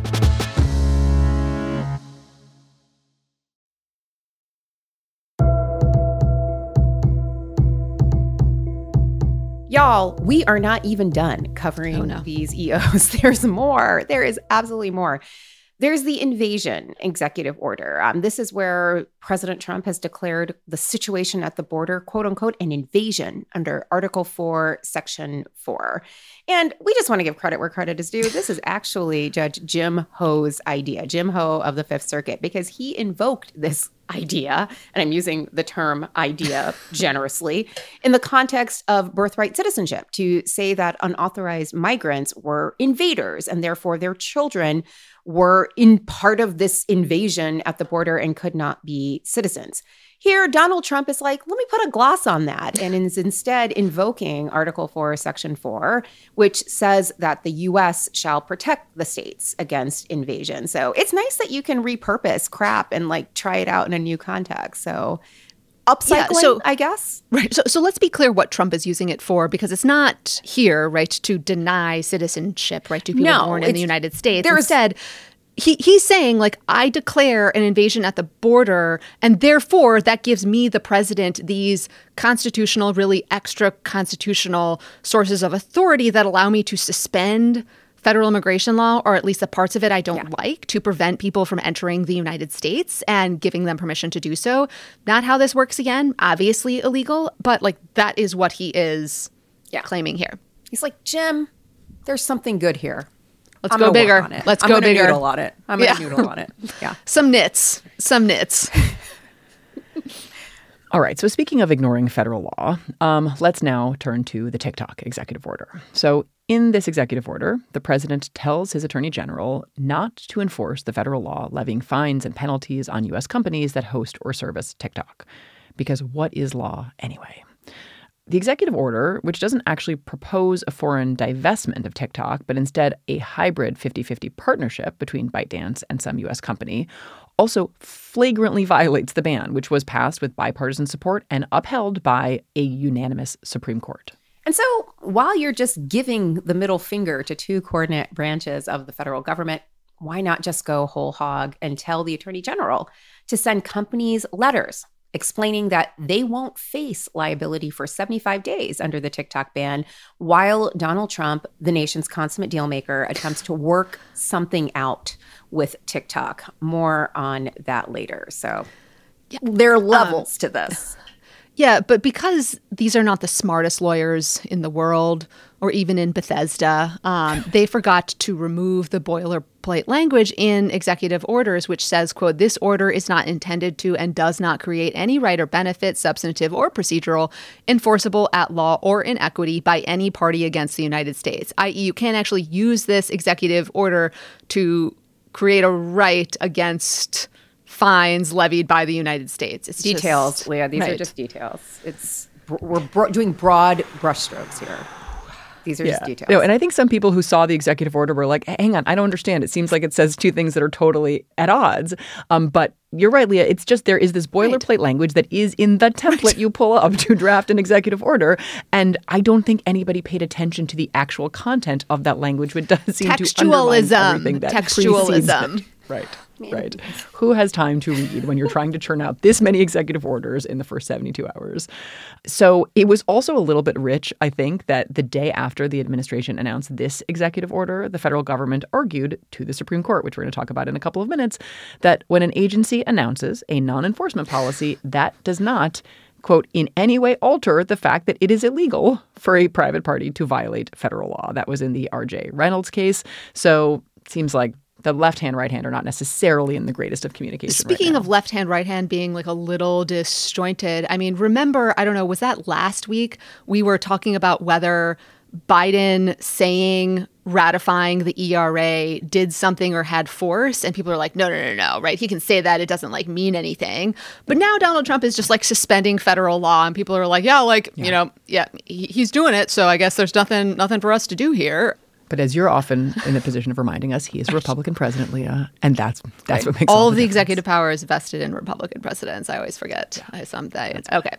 Y'all, we are not even done covering these EOs. There's more. There is absolutely more. There's the invasion executive order. This is where President Trump has declared the situation at the border, quote unquote, an invasion under Article 4, Section 4. And we just want to give credit where credit is due. This is actually Judge Jim Ho's idea, Jim Ho of the Fifth Circuit, because he invoked this idea, and I'm using the term idea generously, in the context of birthright citizenship, to say that unauthorized migrants were invaders and therefore their children were in part of this invasion at the border and could not be citizens. Here, Donald Trump is like, let me put a gloss on that, and is instead invoking Article 4, Section 4, which says that the U.S. shall protect the states against invasion. So it's nice that you can repurpose crap and like try it out in a new context. So upcycling, I guess. Right. So let's be clear what Trump is using it for, because it's not here, right, to deny citizenship, right, to people born in the United States. Instead, He's saying, like, I declare an invasion at the border, and therefore that gives me, the president, these constitutional, really extra constitutional sources of authority that allow me to suspend federal immigration law, or at least the parts of it I don't like, to prevent people from entering the United States and giving them permission to do so. Not how this works again, obviously illegal, but like that is what he is claiming here. He's like, Jim, there's something good here. Let's go bigger. Let's go bigger. Noodle on it. I'm going to noodle on it. Yeah. Some nits. All right. So speaking of ignoring federal law, let's now turn to the TikTok executive order. So in this executive order, the president tells his attorney general not to enforce the federal law levying fines and penalties on U.S. companies that host or service TikTok. Because what is law anyway? The executive order, which doesn't actually propose a foreign divestment of TikTok, but instead a hybrid 50-50 partnership between ByteDance and some U.S. company, also flagrantly violates the ban, which was passed with bipartisan support and upheld by a unanimous Supreme Court. And so while you're just giving the middle finger to two coordinate branches of the federal government, why not just go whole hog and tell the Attorney General to send companies letters explaining that they won't face liability for 75 days under the TikTok ban while Donald Trump, the nation's consummate dealmaker, attempts to work something out with TikTok. More on that later. So there are levels to this. Yeah, but because these are not the smartest lawyers in the world or even in Bethesda, they forgot to remove the boilerplate language in executive orders, which says, quote, "This order is not intended to and does not create any right or benefit, substantive or procedural, enforceable at law or in equity by any party against the United States," i.e. you can't actually use this executive order to create a right against fines levied by the United States. It's details, just, Leah. These right. are just details. We're doing broad brushstrokes here. These are just details. No, and I think some people who saw the executive order were like, hang on, I don't understand. It seems like it says two things that are totally at odds. But you're right, Leah. It's just there is this boilerplate language that is in the template you pull up to draft an executive order. And I don't think anybody paid attention to the actual content of that language, which does seem to undermine everything that precedes it. Right. Who has time to read when you're trying to churn out this many executive orders in the first 72 hours? So it was also a little bit rich, I think, that the day after the administration announced this executive order, the federal government argued to the Supreme Court, which we're going to talk about in a couple of minutes, that when an agency announces a non-enforcement policy, that does not, quote, "in any way alter the fact that it is illegal for a private party to violate federal law." That was in the R.J. Reynolds case. So it seems like the left hand, right hand are not necessarily in the greatest of communication. Speaking of left hand, right hand being like a little disjointed, I mean, remember, I don't know, was that last week we were talking about whether Biden saying ratifying the ERA did something or had force, and people are like, no, right? He can say that, it doesn't like mean anything. But now Donald Trump is just like suspending federal law, and people are like, he's doing it, so I guess there's nothing for us to do here. But as you're often in the position of reminding us, he is a Republican president, Leah, and that's what makes all of the executive power is vested in Republican presidents. I always forget. Okay.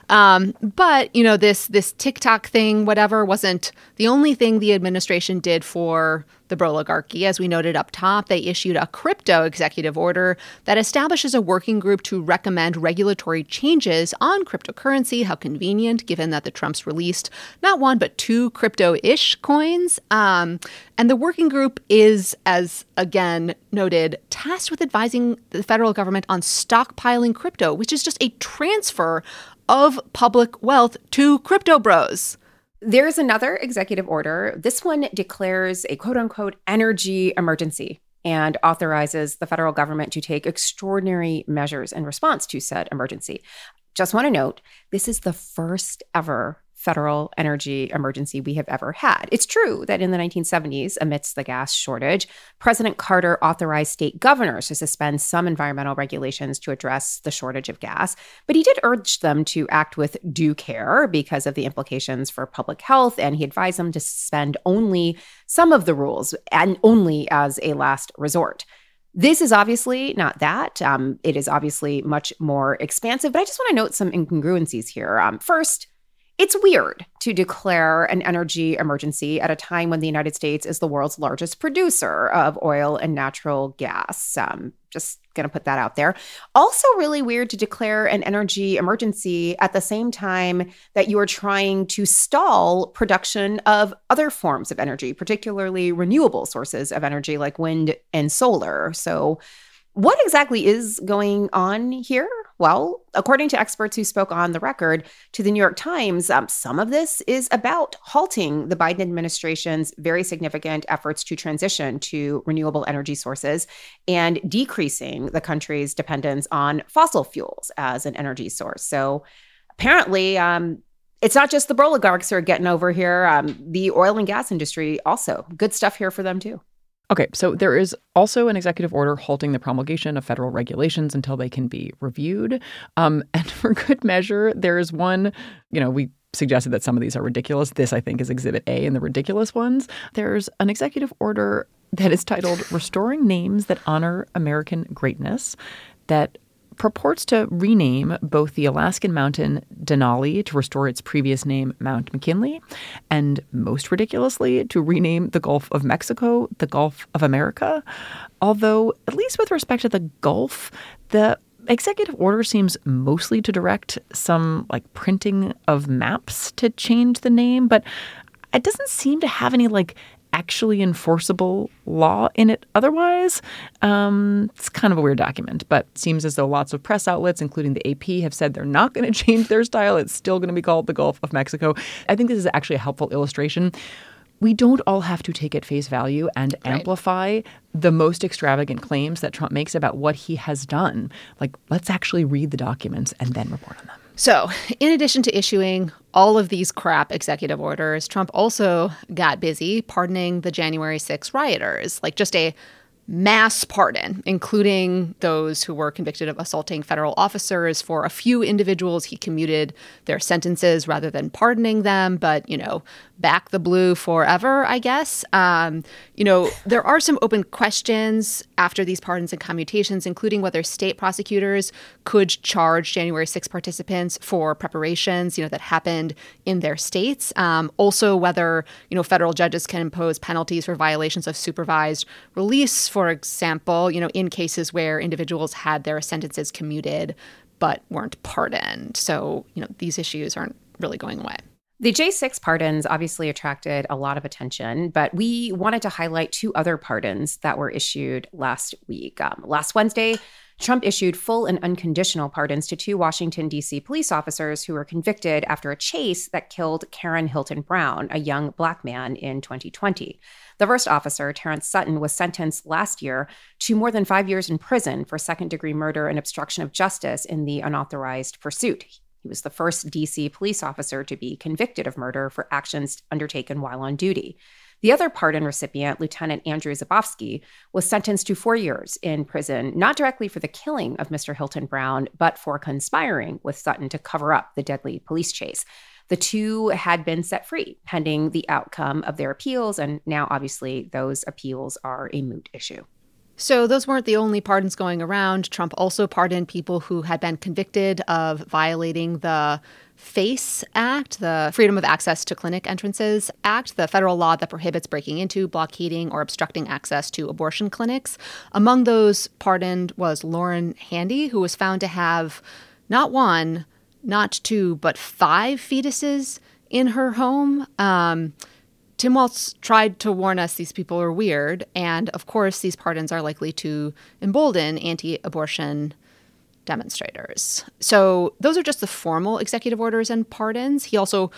But this TikTok thing, whatever, wasn't the only thing the administration did for the Broligarchy. As we noted up top, they issued a crypto executive order that establishes a working group to recommend regulatory changes on cryptocurrency. How convenient, given that the Trumps released not one, but two crypto-ish coins. And the working group is, as again noted, tasked with advising the federal government on stockpiling crypto, which is just a transfer of public wealth to crypto bros. There's another executive order. This one declares a quote-unquote energy emergency and authorizes the federal government to take extraordinary measures in response to said emergency. Just want to note, this is the first ever federal energy emergency we have ever had. It's true that in the 1970s, amidst the gas shortage, President Carter authorized state governors to suspend some environmental regulations to address the shortage of gas, but he did urge them to act with due care because of the implications for public health, and he advised them to suspend only some of the rules and only as a last resort. This is obviously not that. It is obviously much more expansive, but I just want to note some incongruencies here. First, it's weird to declare an energy emergency at a time when the United States is the world's largest producer of oil and natural gas. Just going to put that out there. Also really weird to declare an energy emergency at the same time that you are trying to stall production of other forms of energy, particularly renewable sources of energy like wind and solar. So what exactly is going on here? Well, according to experts who spoke on the record to the New York Times, some of this is about halting the Biden administration's very significant efforts to transition to renewable energy sources and decreasing the country's dependence on fossil fuels as an energy source. So apparently, it's not just the Broligarchs who are getting over here. The oil and gas industry also. Good stuff here for them, too. Okay, so there is also an executive order halting the promulgation of federal regulations until they can be reviewed. And for good measure, there is one, we suggested that some of these are ridiculous. This, I think, is Exhibit A in the ridiculous ones. There's an executive order that is titled Restoring Names That Honor American Greatness that purports to rename both the Alaskan mountain Denali to restore its previous name, Mount McKinley, and most ridiculously, to rename the Gulf of Mexico the Gulf of America. Although, at least with respect to the Gulf, the executive order seems mostly to direct some printing of maps to change the name, but it doesn't seem to have any actually enforceable law in it otherwise. It's kind of a weird document, but seems as though lots of press outlets, including the AP, have said they're not going to change their style. It's still going to be called the Gulf of Mexico. I think this is actually a helpful illustration. We don't all have to take at face value and amplify the most extravagant claims that Trump makes about what he has done. Let's actually read the documents and then report on them. So, in addition to issuing all of these crap executive orders, Trump also got busy pardoning the January 6 rioters, just a mass pardon, including those who were convicted of assaulting federal officers. For a few individuals, he commuted their sentences rather than pardoning them. But, back the blue forever, I guess. There are some open questions after these pardons and commutations, including whether state prosecutors could charge January 6 participants for preparations, that happened in their states. Also, whether, federal judges can impose penalties for violations of supervised release, for example, in cases where individuals had their sentences commuted but weren't pardoned. So, these issues aren't really going away. The J6 pardons obviously attracted a lot of attention, but we wanted to highlight two other pardons that were issued last week. Last Wednesday, Trump issued full and unconditional pardons to two Washington, D.C. police officers who were convicted after a chase that killed Karen Hilton Brown, a young Black man, in 2020. The first officer, Terrence Sutton, was sentenced last year to more than 5 years in prison for second-degree murder and obstruction of justice in the unauthorized pursuit. He was the first D.C. police officer to be convicted of murder for actions undertaken while on duty. The other pardon recipient, Lieutenant Andrew Zabowski, was sentenced to 4 years in prison, not directly for the killing of Mr. Hilton Brown, but for conspiring with Sutton to cover up the deadly police chase. The two had been set free pending the outcome of their appeals, and now obviously those appeals are a moot issue. So those weren't the only pardons going around. Trump also pardoned people who had been convicted of violating the FACE Act, the Freedom of Access to Clinic Entrances Act, the federal law that prohibits breaking into, blockading, or obstructing access to abortion clinics. Among those pardoned was Lauren Handy, who was found to have not one, not two, but 5 fetuses in her home. Tim Walz tried to warn us these people are weird, and of course these pardons are likely to embolden anti-abortion demonstrators. So those are just the formal executive orders and pardons. He also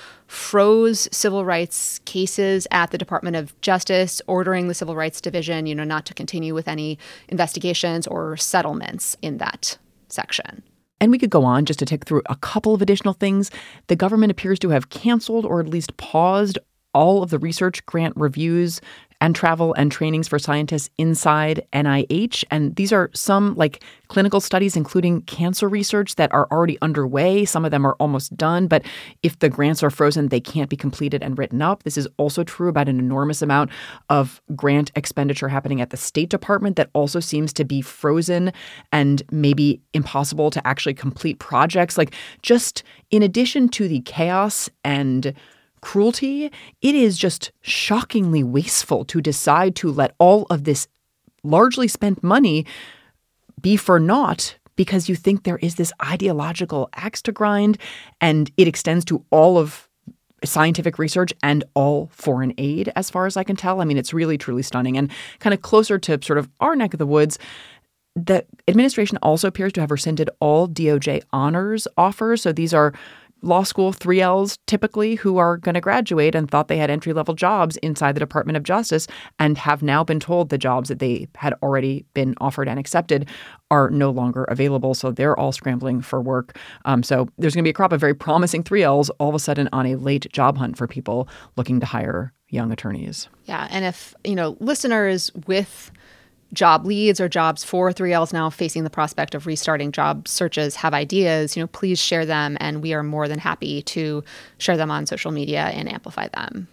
froze civil rights cases at the Department of Justice, ordering the Civil Rights Division, not to continue with any investigations or settlements in that section. And we could go on just to tick through a couple of additional things. The government appears to have canceled or at least paused all of the research grant reviews and travel and trainings for scientists inside NIH. And these are some clinical studies, including cancer research, that are already underway. Some of them are almost done. But if the grants are frozen, they can't be completed and written up. This is also true about an enormous amount of grant expenditure happening at the State Department that also seems to be frozen and maybe impossible to actually complete projects. Just in addition to the chaos and cruelty, it is just shockingly wasteful to decide to let all of this largely spent money be for naught because you think there is this ideological axe to grind, and it extends to all of scientific research and all foreign aid, as far as I can tell. I mean, it's really, truly stunning. And kind of closer to sort of our neck of the woods, the administration also appears to have rescinded all DOJ honors offers. So these are law school 3Ls typically who are going to graduate and thought they had entry-level jobs inside the Department of Justice and have now been told the jobs that they had already been offered and accepted are no longer available. So they're all scrambling for work. So there's going to be a crop of very promising 3Ls all of a sudden on a late job hunt for people looking to hire young attorneys. Yeah. And if, listeners with job leads or jobs for 3Ls now facing the prospect of restarting job searches have ideas, please share them. And we are more than happy to share them on social media and amplify them.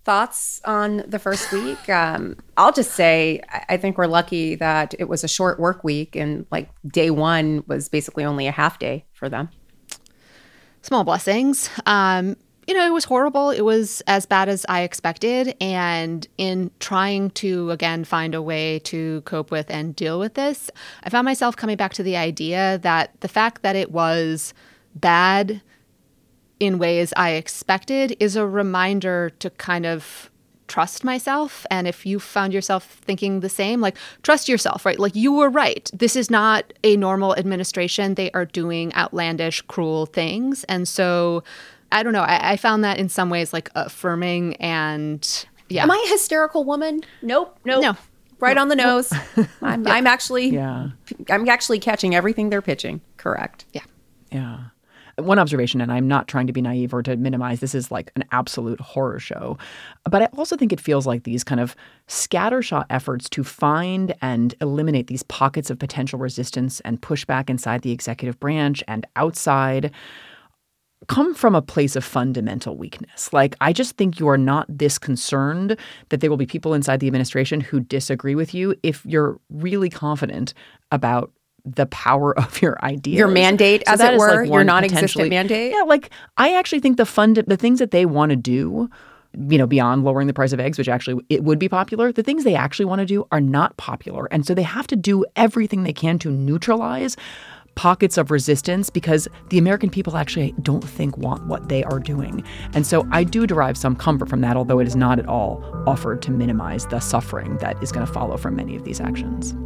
thoughts on the first week? I'll just say I think we're lucky that it was a short work week and like day one was basically only a half day for them. Small blessings. It was horrible. It was as bad as I expected. And in trying to, again, find a way to cope with and deal with this, I found myself coming back to the idea that the fact that it was bad in ways I expected is a reminder to kind of trust myself. And if you found yourself thinking the same, like, trust yourself, right? Like, you were right. This is not a normal administration. They are doing outlandish, cruel things. And so I don't know. I found that in some ways like affirming and yeah. Am I a hysterical woman? Nope. No. Right on the nose. I'm actually catching everything they're pitching. Correct. Yeah. One observation, and I'm not trying to be naive or to minimize, this is like an absolute horror show. But I also think it feels like these kind of scattershot efforts to find and eliminate these pockets of potential resistance and pushback inside the executive branch and outside come from a place of fundamental weakness. Like, I just think you are not this concerned that there will be people inside the administration who disagree with you if you're really confident about the power of your ideas. Your mandate, as it were, like your non-existent mandate. Yeah, like, I actually think the things that they want to do, beyond lowering the price of eggs, which actually it would be popular, the things they actually want to do are not popular. And so they have to do everything they can to neutralize pockets of resistance because the American people actually don't want what they are doing. And so I do derive some comfort from that, although it is not at all offered to minimize the suffering that is going to follow from many of these actions.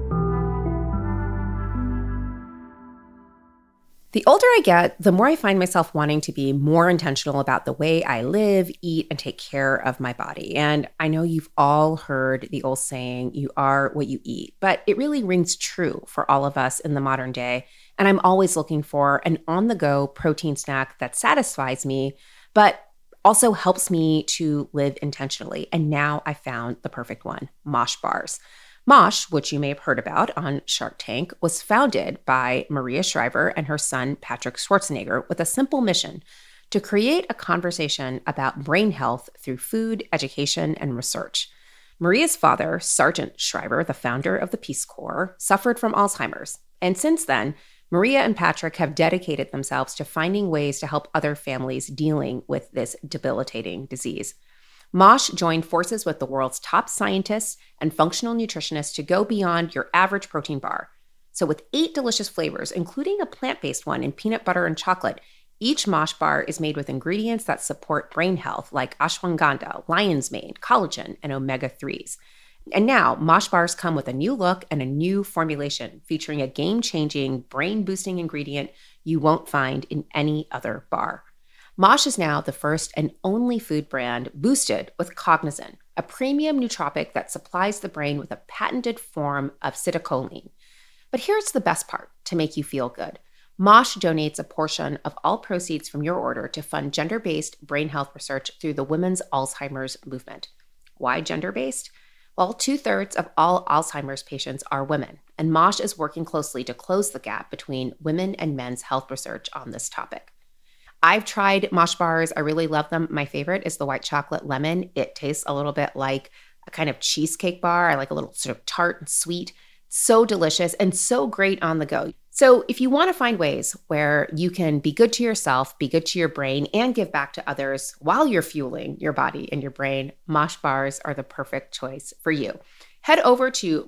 The older I get, the more I find myself wanting to be more intentional about the way I live, eat, and take care of my body. And I know you've all heard the old saying, you are what you eat, but it really rings true for all of us in the modern day. And I'm always looking for an on-the-go protein snack that satisfies me, but also helps me to live intentionally. And now I found the perfect one, Mosh Bars. Mosh, which you may have heard about on Shark Tank, was founded by Maria Shriver and her son, Patrick Schwarzenegger, with a simple mission to create a conversation about brain health through food, education, and research. Maria's father, Sergeant Shriver, the founder of the Peace Corps, suffered from Alzheimer's. And since then, Maria and Patrick have dedicated themselves to finding ways to help other families dealing with this debilitating disease. Mosh joined forces with the world's top scientists and functional nutritionists to go beyond your average protein bar. So with 8 delicious flavors, including a plant-based one in peanut butter and chocolate, each Mosh bar is made with ingredients that support brain health like ashwagandha, lion's mane, collagen, and omega-3s. And now, Mosh bars come with a new look and a new formulation featuring a game-changing, brain-boosting ingredient you won't find in any other bar. Mosh is now the first and only food brand boosted with Cognizin, a premium nootropic that supplies the brain with a patented form of acetylcholine. But here's the best part to make you feel good. Mosh donates a portion of all proceeds from your order to fund gender-based brain health research through the Women's Alzheimer's Movement. Why gender-based? Well, 2/3 of all Alzheimer's patients are women, and Mosh is working closely to close the gap between women and men's health research on this topic. I've tried Mosh bars. I really love them. My favorite is the white chocolate lemon. It tastes a little bit like a kind of cheesecake bar. I like a little sort of tart and sweet. So delicious and so great on the go. So if you want to find ways where you can be good to yourself, be good to your brain, and give back to others while you're fueling your body and your brain, Mosh bars are the perfect choice for you. Head over to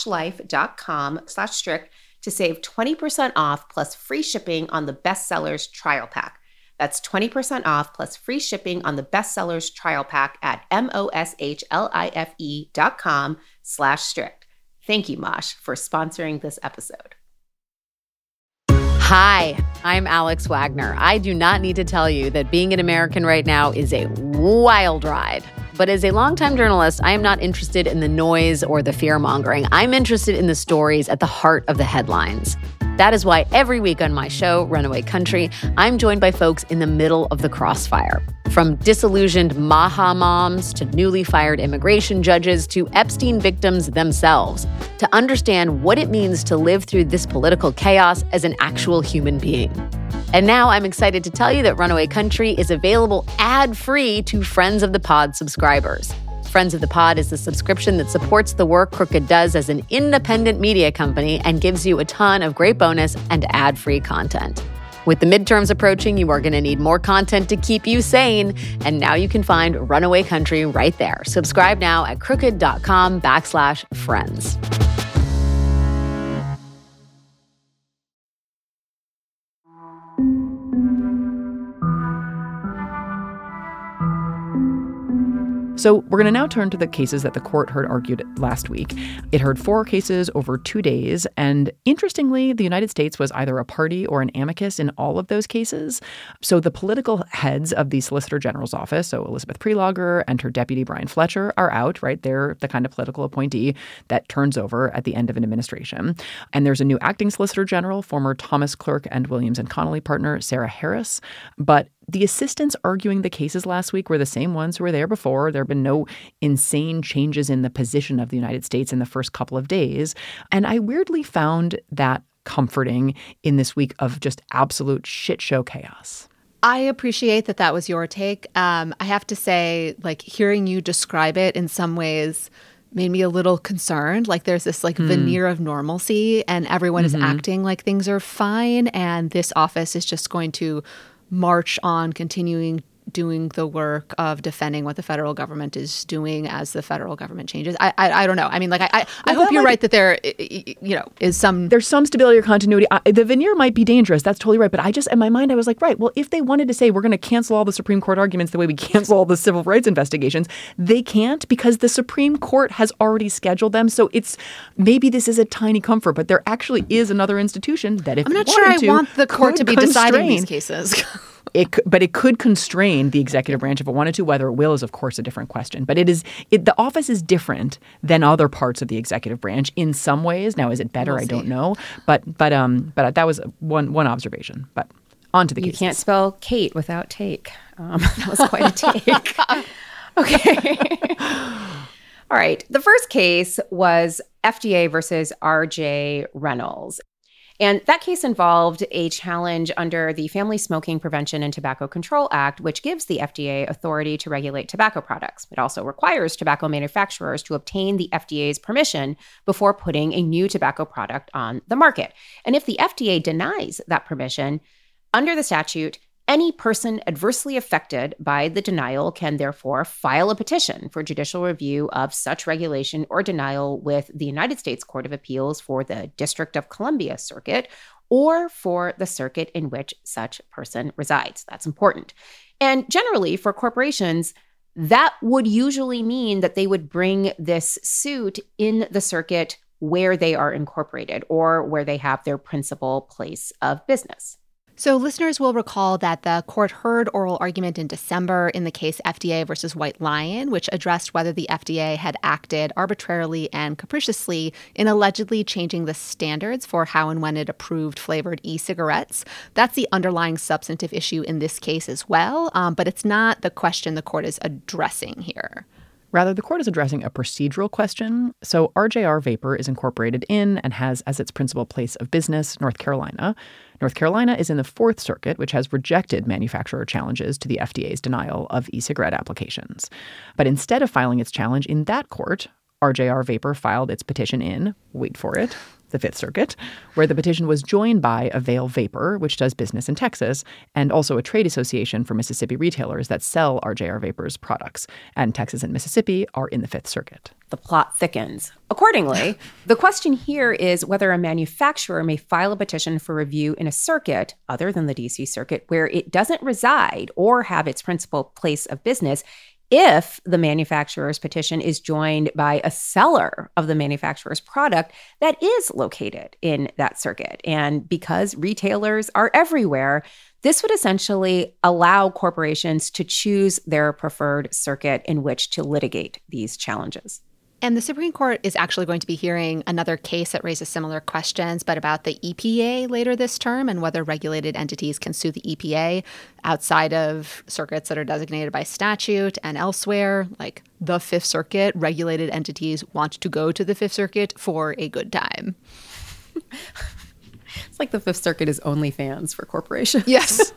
moshlife.com/strict to save 20% off plus free shipping on the Bestsellers trial pack. That's 20% off plus free shipping on the Bestsellers trial pack at moshlife.com/strict. Thank you, Mosh, for sponsoring this episode. Hi, I'm Alex Wagner. I do not need to tell you that being an American right now is a wild ride. But as a longtime journalist, I am not interested in the noise or the fear-mongering. I'm interested in the stories at the heart of the headlines. That is why every week on my show, Runaway Country, I'm joined by folks in the middle of the crossfire. From disillusioned Maha moms to newly fired immigration judges to Epstein victims themselves, to understand what it means to live through this political chaos as an actual human being. And now I'm excited to tell you that Runaway Country is available ad-free to Friends of the Pod subscribers. Friends of the Pod is the subscription that supports the work Crooked does as an independent media company and gives you a ton of great bonus and ad-free content. With the midterms approaching, you are going to need more content to keep you sane. And now you can find Runaway Country right there. Subscribe now at crooked.com/friends. So we're going to now turn to the cases that the court heard argued last week. It heard 4 cases over 2 days. And interestingly, the United States was either a party or an amicus in all of those cases. So the political heads of the Solicitor General's office, so Elizabeth Prelogar and her deputy Brian Fletcher, are out, right? They're the kind of political appointee that turns over at the end of an administration. And there's a new acting Solicitor General, former Thomas Clerk and Williams and Connolly partner Sarah Harris. But the assistants arguing the cases last week were the same ones who were there before. There have been no insane changes in the position of the United States in the first couple of days. And I weirdly found that comforting in this week of just absolute shit show chaos. I appreciate that was your take. I have to say, hearing you describe it in some ways made me a little concerned. There's this veneer of normalcy and everyone is acting like things are fine. And this office is just going to march on continuing doing the work of defending what the federal government is doing as the federal government changes. I don't know. I mean, I hope you're right that there, is some... There's some stability or continuity. The veneer might be dangerous. That's totally right. But I just, in my mind, I was like, right, well, if they wanted to say we're going to cancel all the Supreme Court arguments the way we cancel all the civil rights investigations, they can't because the Supreme Court has already scheduled them. So maybe this is a tiny comfort, but there actually is another institution that if I'm not sure I want the court to be deciding these cases. But it could constrain the executive branch if it wanted to. Whether it will is, of course, a different question. But the office is different than other parts of the executive branch in some ways. Now, is it better? I don't know. But that was one observation. But on to the cases. You can't spell Kate without take. That was quite a take. Okay. All right. The first case was FDA versus R.J. Reynolds. And that case involved a challenge under the Family Smoking Prevention and Tobacco Control Act, which gives the FDA authority to regulate tobacco products. It also requires tobacco manufacturers to obtain the FDA's permission before putting a new tobacco product on the market. And if the FDA denies that permission, under the statute, any person adversely affected by the denial can therefore file a petition for judicial review of such regulation or denial with the United States Court of Appeals for the District of Columbia Circuit or for the circuit in which such person resides. That's important. And generally, for corporations, that would usually mean that they would bring this suit in the circuit where they are incorporated or where they have their principal place of business. So listeners will recall that the court heard oral argument in December in the case FDA versus White Lion, which addressed whether the FDA had acted arbitrarily and capriciously in allegedly changing the standards for how and when it approved flavored e-cigarettes. That's the underlying substantive issue in this case as well, but it's not the question the court is addressing here. Rather, the court is addressing a procedural question. So RJR Vapor is incorporated in and has as its principal place of business North Carolina. North Carolina is in the Fourth Circuit, which has rejected manufacturer challenges to the FDA's denial of e-cigarette applications. But instead of filing its challenge in that court, RJR Vapor filed its petition in, wait for it, the Fifth Circuit, where the petition was joined by Avail Vapor, which does business in Texas, and also a trade association for Mississippi retailers that sell RJR Vapor's products. And Texas and Mississippi are in the Fifth Circuit. The plot thickens. Accordingly, the question here is whether a manufacturer may file a petition for review in a circuit other than the D.C. Circuit where it doesn't reside or have its principal place of business if the manufacturer's petition is joined by a seller of the manufacturer's product that is located in that circuit. And because retailers are everywhere, this would essentially allow corporations to choose their preferred circuit in which to litigate these challenges. And the Supreme Court is actually going to be hearing another case that raises similar questions, but about the EPA later this term and whether regulated entities can sue the EPA outside of circuits that are designated by statute and elsewhere, like the Fifth Circuit. Regulated entities want to go to the Fifth Circuit for a good time. It's like the Fifth Circuit is OnlyFans for corporations. Yes.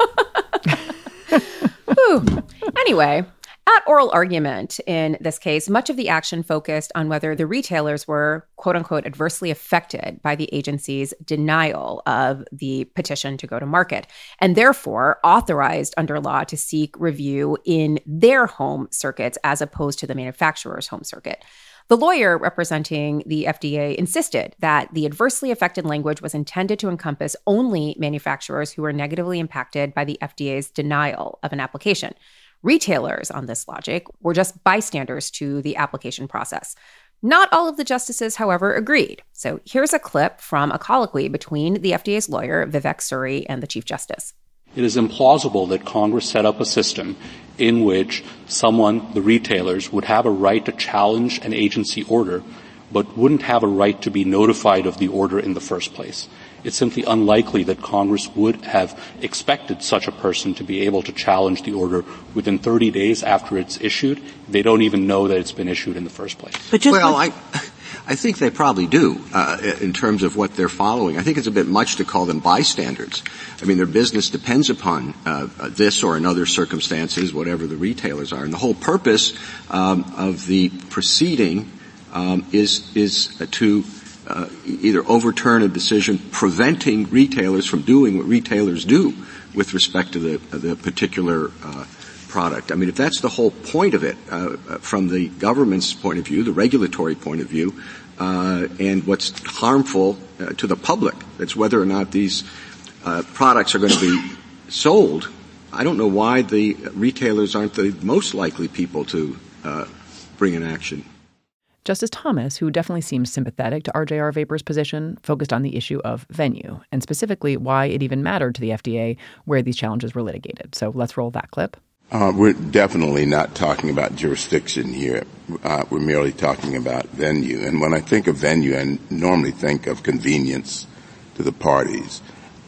Anyway, at oral argument in this case, much of the action focused on whether the retailers were, quote unquote, adversely affected by the agency's denial of the petition to go to market, and therefore authorized under law to seek review in their home circuits as opposed to the manufacturer's home circuit. The lawyer representing the FDA insisted that the adversely affected language was intended to encompass only manufacturers who were negatively impacted by the FDA's denial of an application. Retailers, on this logic, were just bystanders to the application process. Not all of the justices, however, agreed. So here's a clip from a colloquy between the FDA's lawyer, Vivek Suri, and the Chief Justice. It is implausible that Congress set up a system in which the retailers, would have a right to challenge an agency order, but wouldn't have a right to be notified of the order in the first place. It's simply unlikely that Congress would have expected such a person to be able to challenge the order within 30 days after it's issued. They don't even know that it's been issued in the first place. I think they probably do in terms of what they're following. I think it's a bit much to call them bystanders. I mean, their business depends upon this or in other circumstances, whatever the retailers are. And the whole purpose of the proceeding is to either overturn a decision preventing retailers from doing what retailers do with respect to the particular product. I mean, if that's the whole point of it, from the government's point of view, the regulatory point of view, and what's harmful to the public, that's whether or not these products are going to be sold, I don't know why the retailers aren't the most likely people to bring an action. Justice Thomas, who definitely seems sympathetic to RJR Vapor's position, focused on the issue of venue, and specifically why it even mattered to the FDA where these challenges were litigated. So let's roll that clip. We're definitely not talking about jurisdiction here. We're merely talking about venue. And when I think of venue, I normally think of convenience to the parties.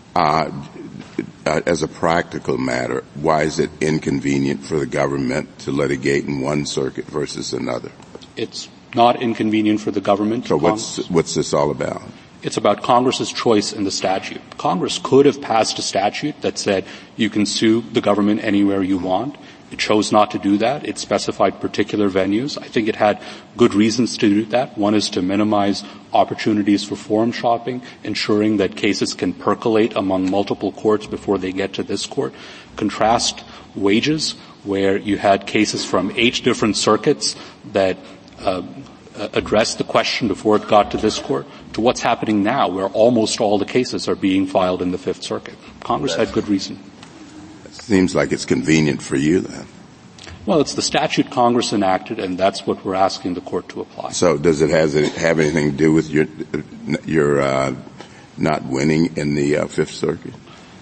As a practical matter, why is it inconvenient for the government to litigate in one circuit versus another? It's not inconvenient for the government. So what's this all about? It's about Congress's choice in the statute. Congress could have passed a statute that said you can sue the government anywhere you want. It chose not to do that. It specified particular venues. I think it had good reasons to do that. One is to minimize opportunities for forum shopping, ensuring that cases can percolate among multiple courts before they get to this court. Contrast wages, where you had cases from 8 different circuits that addressed the question before it got to this court, to what's happening now, where almost all the cases are being filed in the Fifth Circuit. Congress had good reason. It seems like it's convenient for you, then. Well, it's the statute Congress enacted, and that's what we're asking the court to apply. So does it have anything to do with your not winning in the Fifth Circuit?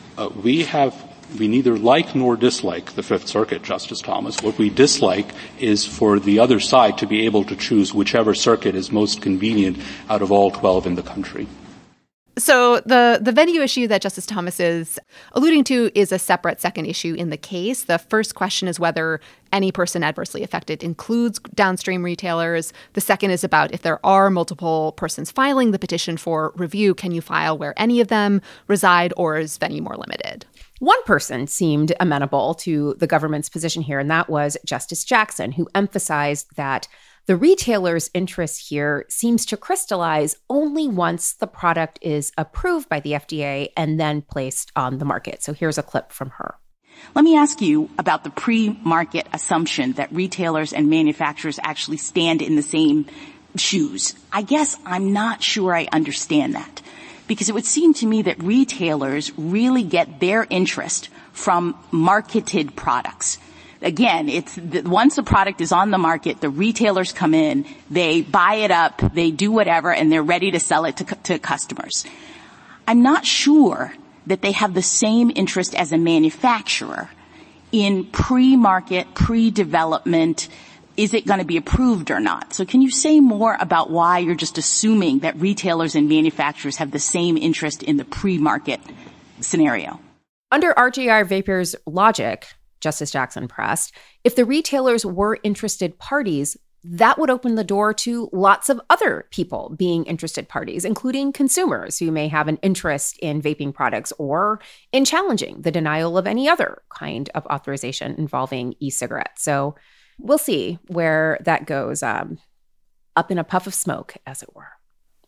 We neither like nor dislike the Fifth Circuit, Justice Thomas. What we dislike is for the other side to be able to choose whichever circuit is most convenient out of all 12 in the country. So the venue issue that Justice Thomas is alluding to is a separate second issue in the case. The first question is whether any person adversely affected includes downstream retailers. The second is about if there are multiple persons filing the petition for review, can you file where any of them reside, or is venue more limited? One person seemed amenable to the government's position here, and that was Justice Jackson, who emphasized that the retailer's interest here seems to crystallize only once the product is approved by the FDA and then placed on the market. So here's a clip from her. Let me ask you about the pre-market assumption that retailers and manufacturers actually stand in the same shoes. I guess I'm not sure I understand that, because it would seem to me that retailers really get their interest from marketed products. Again, once the product is on the market, the retailers come in, they buy it up, they do whatever, and they're ready to sell it to customers. I'm not sure that they have the same interest as a manufacturer in pre-market, pre-development is it going to be approved or not? So can you say more about why you're just assuming that retailers and manufacturers have the same interest in the pre-market scenario? Under RGI Vapor's logic, Justice Jackson pressed, if the retailers were interested parties, that would open the door to lots of other people being interested parties, including consumers who may have an interest in vaping products or in challenging the denial of any other kind of authorization involving e-cigarettes. So we'll see where that goes, up in a puff of smoke, as it were.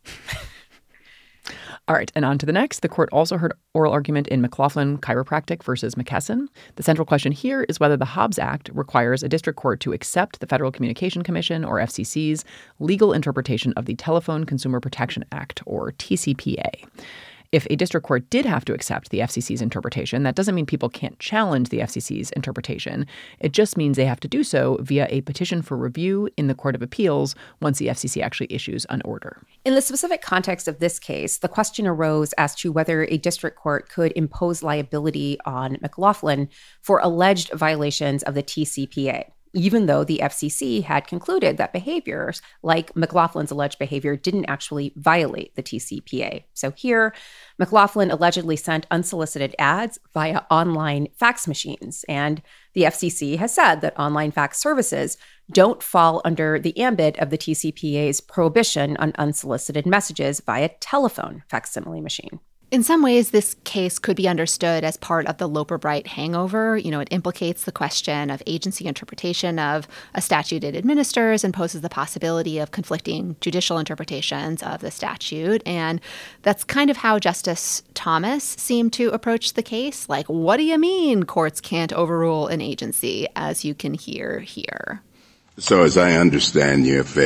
All right, and on to the next. The court also heard oral argument in McLaughlin Chiropractic versus McKesson. The central question here is whether the Hobbs Act requires a district court to accept the Federal Communication Commission, or FCC's, legal interpretation of the Telephone Consumer Protection Act, or TCPA. If a district court did have to accept the FCC's interpretation, that doesn't mean people can't challenge the FCC's interpretation. It just means they have to do so via a petition for review in the Court of Appeals once the FCC actually issues an order. In the specific context of this case, the question arose as to whether a district court could impose liability on McLaughlin for alleged violations of the TCPA, even though the FCC had concluded that behaviors like McLaughlin's alleged behavior didn't actually violate the TCPA. So here, McLaughlin allegedly sent unsolicited ads via online fax machines, and the FCC has said that online fax services don't fall under the ambit of the TCPA's prohibition on unsolicited messages via telephone facsimile machine. In some ways, this case could be understood as part of the Loper-Bright hangover. You know, it implicates the question of agency interpretation of a statute it administers and poses the possibility of conflicting judicial interpretations of the statute. And that's kind of how Justice Thomas seemed to approach the case. Like, what do you mean courts can't overrule an agency, as you can hear here? So as I understand you, if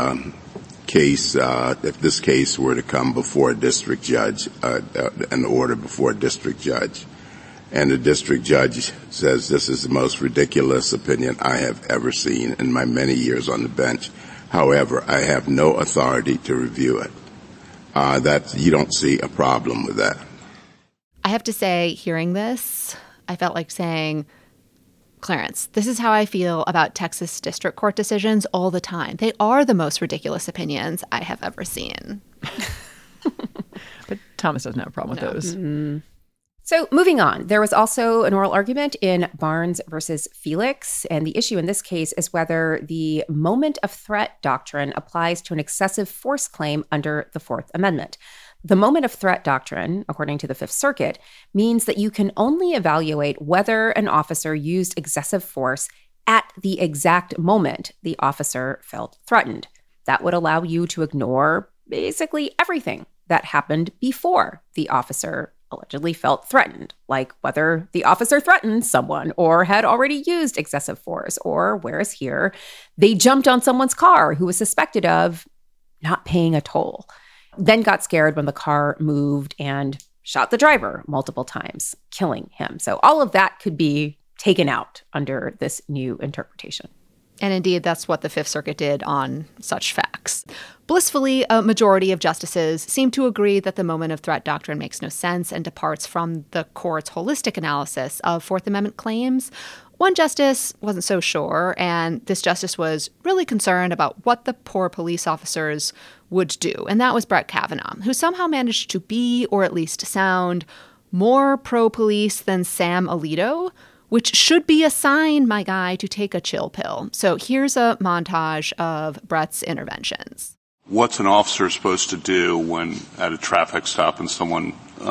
if this case were to come before a district judge, an order before a district judge, and the district judge says this is the most ridiculous opinion I have ever seen in my many years on the bench. However, I have no authority to review it. You don't see a problem with that. I have to say, hearing this, I felt like saying, Clarence, this is how I feel about Texas district court decisions all the time. They are the most ridiculous opinions I have ever seen. But Thomas doesn't have a problem with those. Mm-hmm. So moving on, there was also an oral argument in Barnes versus Felix. And the issue in this case is whether the moment of threat doctrine applies to an excessive force claim under the Fourth Amendment. The moment of threat doctrine, according to the Fifth Circuit, means that you can only evaluate whether an officer used excessive force at the exact moment the officer felt threatened. That would allow you to ignore basically everything that happened before the officer allegedly felt threatened, like whether the officer threatened someone or had already used excessive force, or whereas here, they jumped on someone's car who was suspected of not paying a toll, then got scared when the car moved and shot the driver multiple times, killing him. So all of that could be taken out under this new interpretation. And indeed, that's what the Fifth Circuit did on such facts. Blissfully, a majority of justices seem to agree that the moment of threat doctrine makes no sense and departs from the court's holistic analysis of Fourth Amendment claims. One justice wasn't so sure, and this justice was really concerned about what the poor police officers would do, and that was Brett Kavanaugh, who somehow managed to be, or at least sound, more pro-police than Sam Alito, which should be a sign, my guy, to take a chill pill. So here's a montage of Brett's interventions. What's an officer supposed to do when at a traffic stop and someone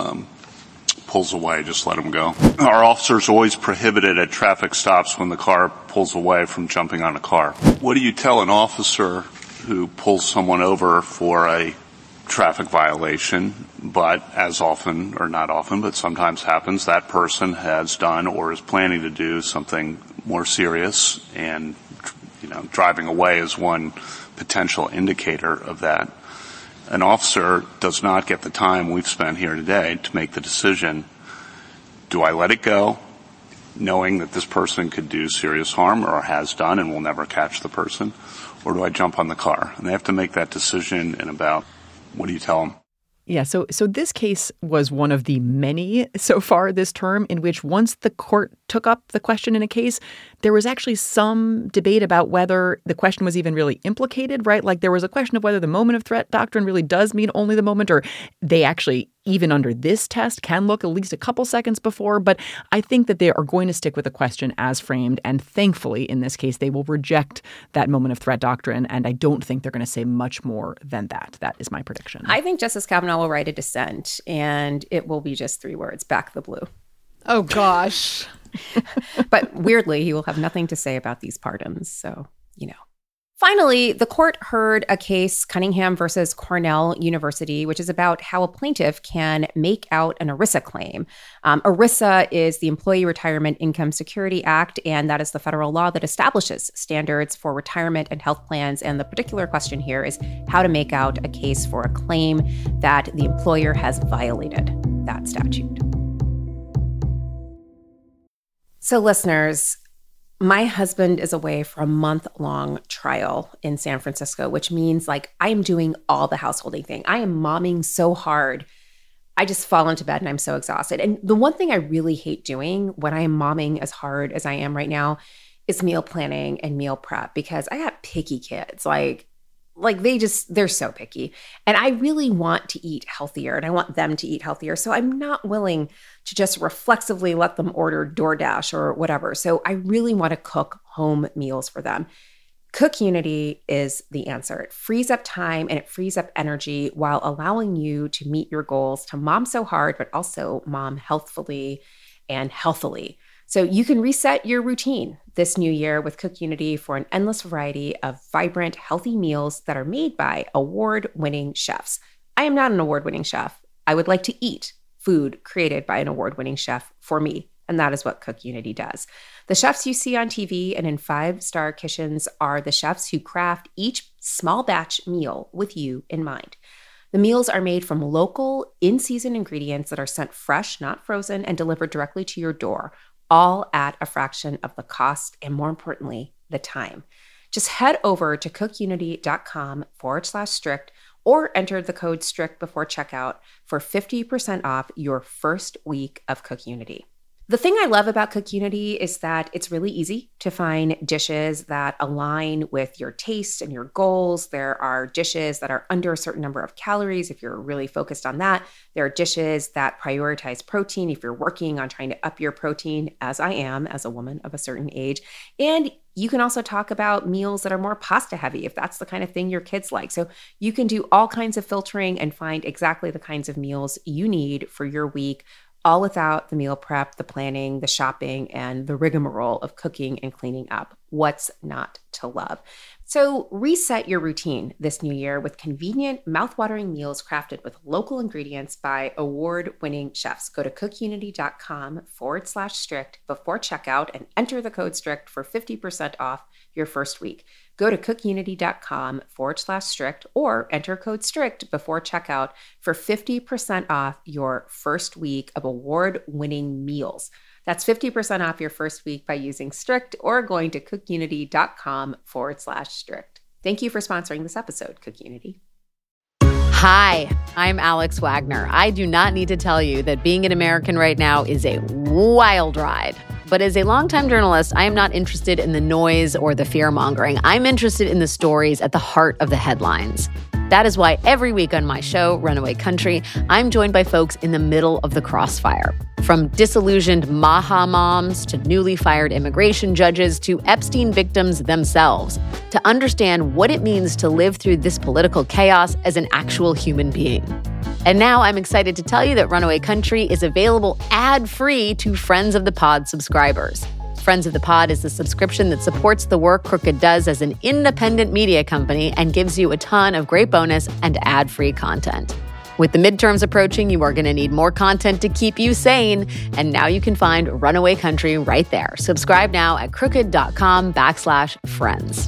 pulls away? Just let them go. Our officers always prohibited at traffic stops when the car pulls away from jumping on a car. What do you tell an officer who pulls someone over for a traffic violation, but as often, or not often, but sometimes happens, that person has done or is planning to do something more serious, and, driving away is one potential indicator of that. An officer does not get the time we've spent here today to make the decision, do I let it go, knowing that this person could do serious harm or has done and will never catch the person, or do I jump on the car? And they have to make that decision in about, what do you tell them? Yeah, so this case was one of the many so far this term in which once the court took up the question in a case, there was actually some debate about whether the question was even really implicated, right? Like there was a question of whether the moment of threat doctrine really does mean only the moment, or they actually, even under this test, can look at least a couple seconds before. But I think that they are going to stick with the question as framed. And thankfully, in this case, they will reject that moment of threat doctrine. And I don't think they're going to say much more than that. That is my prediction. I think Justice Kavanaugh will write a dissent, and it will be just 3 words: back the blue. Oh, gosh. But weirdly, he will have nothing to say about these pardons. So, Finally, the court heard a case, Cunningham versus Cornell University, which is about how a plaintiff can make out an ERISA claim. ERISA is the Employee Retirement Income Security Act, and that is the federal law that establishes standards for retirement and health plans. And the particular question here is how to make out a case for a claim that the employer has violated that statute. So, listeners, my husband is away for a month-long trial in San Francisco, which means I am doing all the householding thing. I am momming so hard. I just fall into bed and I'm so exhausted. And the one thing I really hate doing when I am momming as hard as I am right now is meal planning and meal prep, because I got picky kids. They're so picky. And I really want to eat healthier and I want them to eat healthier. So I'm not willing to just reflexively let them order DoorDash or whatever. So I really want to cook home meals for them. CookUnity is the answer. It frees up time and it frees up energy while allowing you to meet your goals to mom so hard, but also mom healthfully and healthily. So you can reset your routine this new year with CookUnity for an endless variety of vibrant, healthy meals that are made by award-winning chefs. I am not an award-winning chef. I would like to eat food created by an award-winning chef for me, and that is what CookUnity does. The chefs you see on TV and in 5-star kitchens are the chefs who craft each small batch meal with you in mind. The meals are made from local, in-season ingredients that are sent fresh, not frozen, and delivered directly to your door, all at a fraction of the cost and, more importantly, the time. Just head over to cookunity.com/strict or enter the code STRICT before checkout for 50% off your first week of CookUnity. The thing I love about CookUnity is that it's really easy to find dishes that align with your taste and your goals. There are dishes that are under a certain number of calories if you're really focused on that. There are dishes that prioritize protein if you're working on trying to up your protein, as I am as a woman of a certain age. And you can also talk about meals that are more pasta heavy if that's the kind of thing your kids like. So you can do all kinds of filtering and find exactly the kinds of meals you need for your week, all without the meal prep, the planning, the shopping, and the rigmarole of cooking and cleaning up. What's not to love? So reset your routine this new year with convenient, mouthwatering meals crafted with local ingredients by award-winning chefs. Go to cookunity.com/strict before checkout and enter the code STRICT for 50% off your first week. Go to cookunity.com/strict or enter code STRICT before checkout for 50% off your first week of award-winning meals. That's 50% off your first week by using STRICT or going to cookunity.com/strict. Thank you for sponsoring this episode, CookUnity. Hi, I'm Alex Wagner. I do not need to tell you that being an American right now is a wild ride. But as a longtime journalist, I am not interested in the noise or the fear-mongering. I'm interested in the stories at the heart of the headlines. That is why every week on my show, Runaway Country, I'm joined by folks in the middle of the crossfire. From disillusioned Maha moms to newly fired immigration judges to Epstein victims themselves, to understand what it means to live through this political chaos as an actual human being. And now I'm excited to tell you that Runaway Country is available ad-free to Friends of the Pod subscribers. Friends of the Pod is the subscription that supports the work Crooked does as an independent media company and gives you a ton of great bonus and ad-free content. With the midterms approaching, you are going to need more content to keep you sane. And now you can find Runaway Country right there. Subscribe now at crooked.com/friends.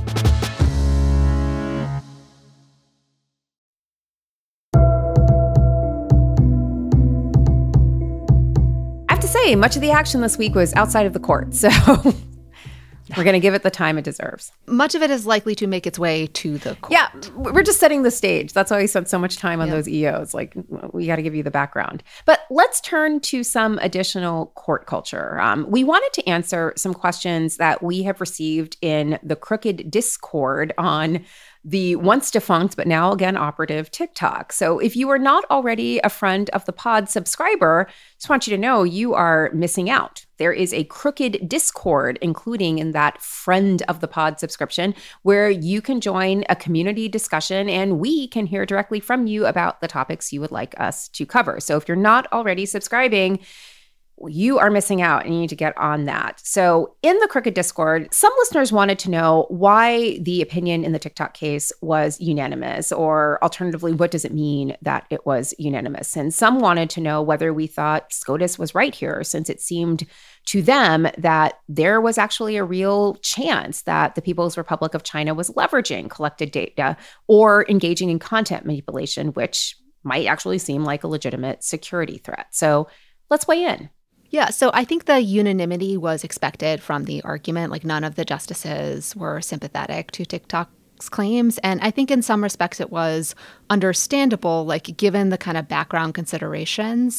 Much of the action this week was outside of the court. So We're going to give it the time it deserves. Much of it is likely to make its way to the court. Yeah, we're just setting the stage. That's why we spent so much time on those EOs. Like, we got to give you the background. But let's turn to some additional court culture. We wanted to answer some questions that we have received in the Crooked Discord on the once defunct but now again operative TikTok. So if you are not already a friend of the pod subscriber, just want you to know you are missing out. There is a Crooked Discord, including in that friend of the pod subscription, where you can join a community discussion and we can hear directly from you about the topics you would like us to cover. So if you're not already subscribing, you are missing out and you need to get on that. So in the Crooked Discord, some listeners wanted to know why the opinion in the TikTok case was unanimous, or alternatively, what does it mean that it was unanimous? And some wanted to know whether we thought SCOTUS was right here, since it seemed to them that there was actually a real chance that the People's Republic of China was leveraging collected data or engaging in content manipulation, which might actually seem like a legitimate security threat. So let's weigh in. Yeah, so I think the unanimity was expected from the argument. Like, none of the justices were sympathetic to TikTok's claims. And I think in some respects it was understandable, like, given the kind of background considerations,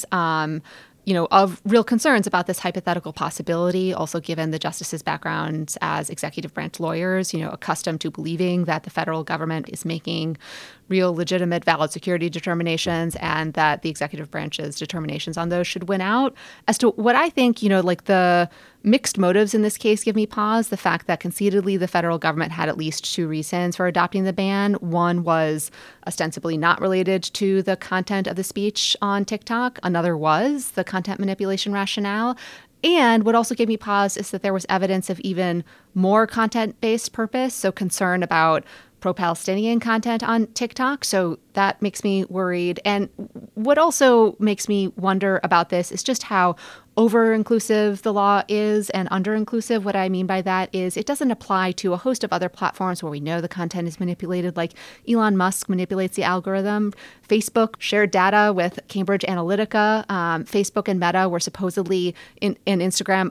of real concerns about this hypothetical possibility, also given the justices' backgrounds as executive branch lawyers, accustomed to believing that the federal government is making real, legitimate, valid security determinations and that the executive branch's determinations on those should win out. As to what I think, the mixed motives in this case give me pause. The fact that conceitedly the federal government had at least two reasons for adopting the ban. One was ostensibly not related to the content of the speech on TikTok. Another was the content manipulation rationale. And what also gave me pause is that there was evidence of even more content-based purpose, so concern about pro-Palestinian content on TikTok. So that makes me worried. And what also makes me wonder about this is just how over-inclusive the law is and under-inclusive. What I mean by that is it doesn't apply to a host of other platforms where we know the content is manipulated, like Elon Musk manipulates the algorithm. Facebook shared data with Cambridge Analytica. Facebook and Meta were supposedly in Instagram,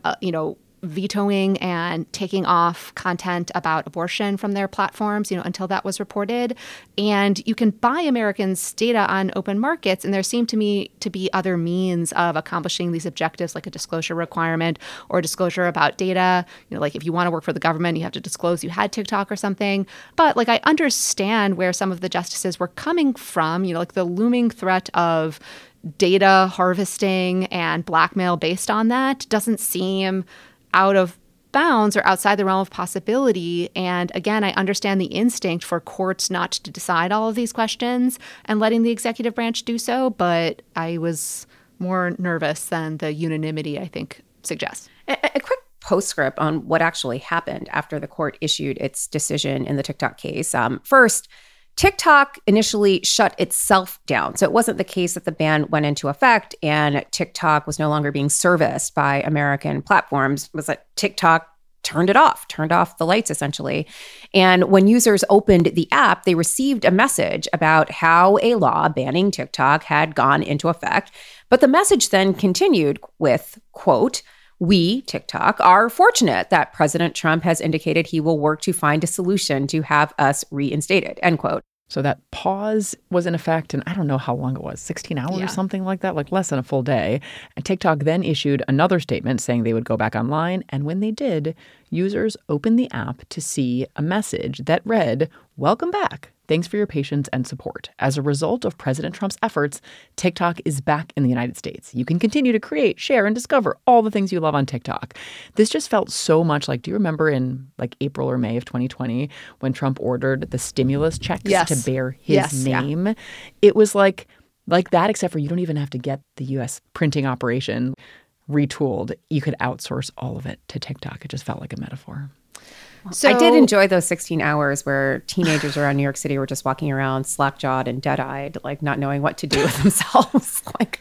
vetoing and taking off content about abortion from their platforms, until that was reported. And you can buy Americans' data on open markets, and there seem to me to be other means of accomplishing these objectives, like a disclosure requirement or disclosure about data. Like if you want to work for the government, you have to disclose you had TikTok or something. But I understand where some of the justices were coming from, like the looming threat of data harvesting and blackmail based on that doesn't seem out of bounds or outside the realm of possibility. And again, I understand the instinct for courts not to decide all of these questions and letting the executive branch do so, but I was more nervous than the unanimity, I think, suggests. A quick postscript on what actually happened after the court issued its decision in the TikTok case. First, TikTok initially shut itself down. So it wasn't the case that the ban went into effect and TikTok was no longer being serviced by American platforms. It was that TikTok turned off the lights, essentially. And when users opened the app, they received a message about how a law banning TikTok had gone into effect. But the message then continued with, quote, "We, TikTok, are fortunate that President Trump has indicated he will work to find a solution to have us reinstated," end quote. So that pause was in effect, and I don't know how long it was, 16 hours, something like that, like less than a full day. And TikTok then issued another statement saying they would go back online. And when they did, users opened the app to see a message that read, "Welcome back. Thanks for your patience and support. As a result of President Trump's efforts, TikTok is back in the United States. You can continue to create, share, and discover all the things you love on TikTok." This just felt so much like, do you remember in April or May of 2020 when Trump ordered the stimulus checks to bear his name? Yeah. It was like that, except for you don't even have to get the U.S. printing operation retooled. You could outsource all of it to TikTok. It just felt like a metaphor. So, I did enjoy those 16 hours where teenagers around New York City were just walking around slack-jawed and dead-eyed, not knowing what to do with themselves.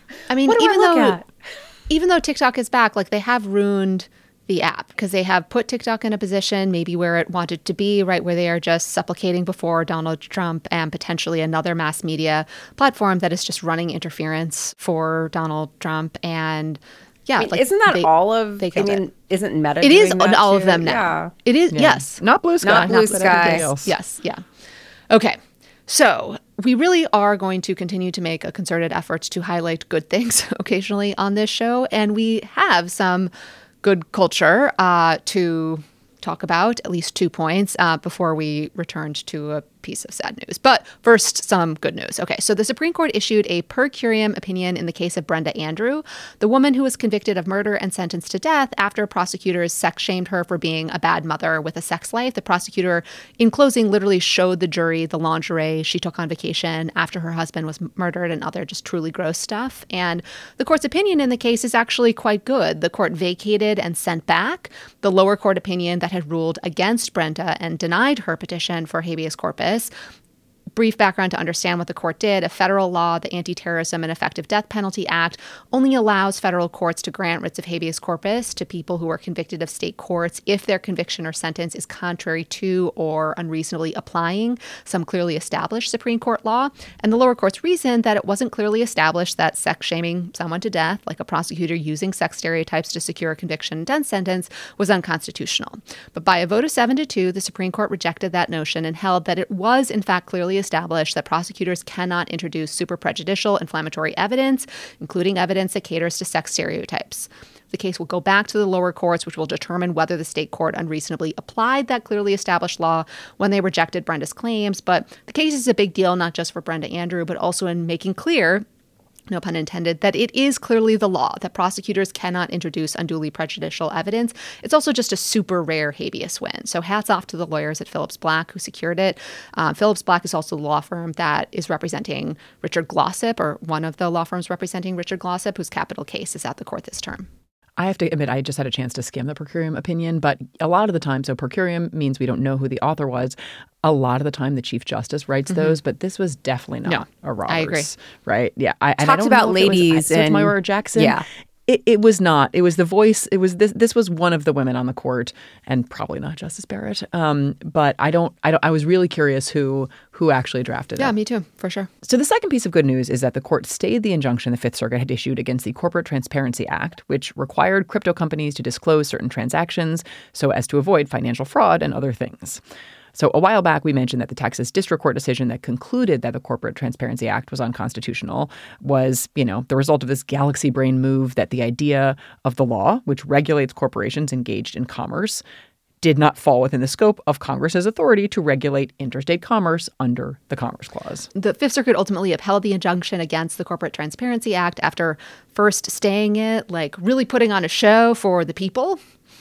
Even though TikTok is back, they have ruined the app because they have put TikTok in a position maybe where it wanted to be, right, where they are just supplicating before Donald Trump and potentially another mass media platform that is just running interference for Donald Trump. And Yeah, I mean, isn't that all of? They killed it. Isn't Meta? It is doing that all too? of them now. Yeah. It is. Yeah. Yes, Not Blue Sky. Not Blue but Sky. everything else. Yes. Yeah. Okay. So we really are going to continue to make a concerted effort to highlight good things occasionally on this show, and we have some good culture to talk about, at least 2 points before we returned to a piece of sad news. But first, some good news. Okay, so the Supreme Court issued a per curiam opinion in the case of Brenda Andrew, the woman who was convicted of murder and sentenced to death after prosecutors sex-shamed her for being a bad mother with a sex life. The prosecutor, in closing, literally showed the jury the lingerie she took on vacation after her husband was murdered and other just truly gross stuff. And the court's opinion in the case is actually quite good. The court vacated and sent back the lower court opinion that had ruled against Brenda and denied her petition for habeas corpus. Brief background to understand what the court did. A federal law, the Anti-Terrorism and Effective Death Penalty Act, only allows federal courts to grant writs of habeas corpus to people who are convicted of state courts if their conviction or sentence is contrary to or unreasonably applying some clearly established Supreme Court law. And the lower courts reasoned that it wasn't clearly established that sex shaming someone to death, like a prosecutor using sex stereotypes to secure a conviction and death sentence, was unconstitutional. But by a vote of 7-2, the Supreme Court rejected that notion and held that it was, in fact, clearly established that prosecutors cannot introduce super prejudicial inflammatory evidence, including evidence that caters to sex stereotypes. The case will go back to the lower courts, which will determine whether the state court unreasonably applied that clearly established law when they rejected Brenda's claims. But the case is a big deal, not just for Brenda Andrew, but also in making clear, no pun intended, that it is clearly the law that prosecutors cannot introduce unduly prejudicial evidence. It's also just a super rare habeas win. So hats off to the lawyers at Phillips Black who secured it. Phillips Black is also the law firm that is representing Richard Glossip, or one of the law firms representing Richard Glossip, whose capital case is at the court this term. I have to admit, I just had a chance to skim the per curiam opinion, but a lot of the time, so per curiam means we don't know who the author was. A lot of the time, the Chief Justice writes those, but this was definitely not a Roberts. I agree. Right? Yeah. I Talked don't about know ladies and Sotomayor or Jackson. Yeah. It was not. It was the voice. It was this was one of the women on the court, and probably not Justice Barrett. But I was really curious who actually drafted it. Yeah, me too, for sure. So the second piece of good news is that the court stayed the injunction the Fifth Circuit had issued against the Corporate Transparency Act, which required crypto companies to disclose certain transactions so as to avoid financial fraud and other things. So a while back, we mentioned that the Texas District Court decision that concluded that the Corporate Transparency Act was unconstitutional was, the result of this galaxy brain move that the idea of the law, which regulates corporations engaged in commerce, did not fall within the scope of Congress's authority to regulate interstate commerce under the Commerce Clause. The Fifth Circuit ultimately upheld the injunction against the Corporate Transparency Act after first staying it, really putting on a show for the people.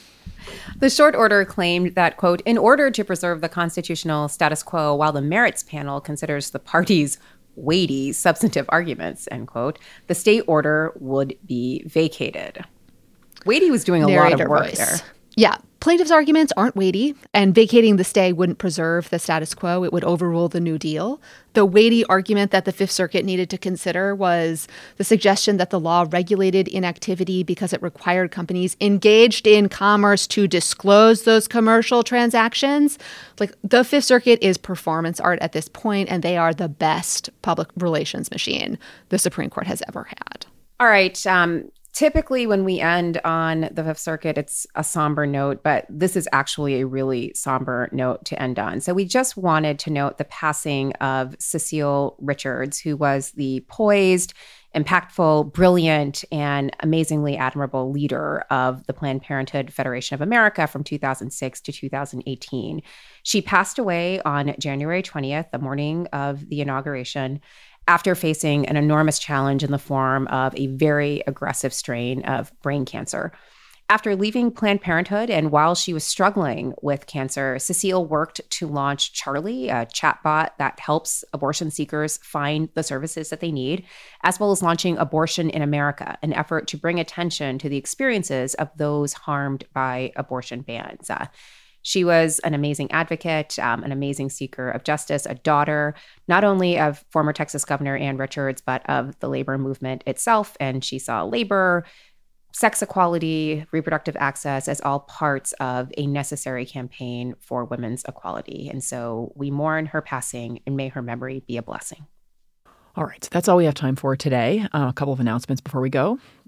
The short order claimed that, quote, in order to preserve the constitutional status quo while the merits panel considers the parties' weighty substantive arguments, end quote, the state order would be vacated. Weighty was doing a lot of work there. Yeah. Plaintiffs' arguments aren't weighty, and vacating the stay wouldn't preserve the status quo. It would overrule the New Deal. The weighty argument that the Fifth Circuit needed to consider was the suggestion that the law regulated inactivity because it required companies engaged in commerce to disclose those commercial transactions. The Fifth Circuit is performance art at this point, and they are the best public relations machine the Supreme Court has ever had. All right. Typically, when we end on the Fifth Circuit, it's a somber note, but this is actually a really somber note to end on. So we just wanted to note the passing of Cecile Richards, who was the poised, impactful, brilliant, and amazingly admirable leader of the Planned Parenthood Federation of America from 2006 to 2018. She passed away on January 20th, the morning of the inauguration, after facing an enormous challenge in the form of a very aggressive strain of brain cancer. After leaving Planned Parenthood and while she was struggling with cancer, Cecile worked to launch Charlie, a chatbot that helps abortion seekers find the services that they need, as well as launching Abortion in America, an effort to bring attention to the experiences of those harmed by abortion bans. She was an amazing advocate, an amazing seeker of justice, a daughter, not only of former Texas Governor Ann Richards, but of the labor movement itself. And she saw labor, sex equality, reproductive access as all parts of a necessary campaign for women's equality. And so we mourn her passing, and may her memory be a blessing. All right, so that's all we have time for today. A couple of announcements before we go.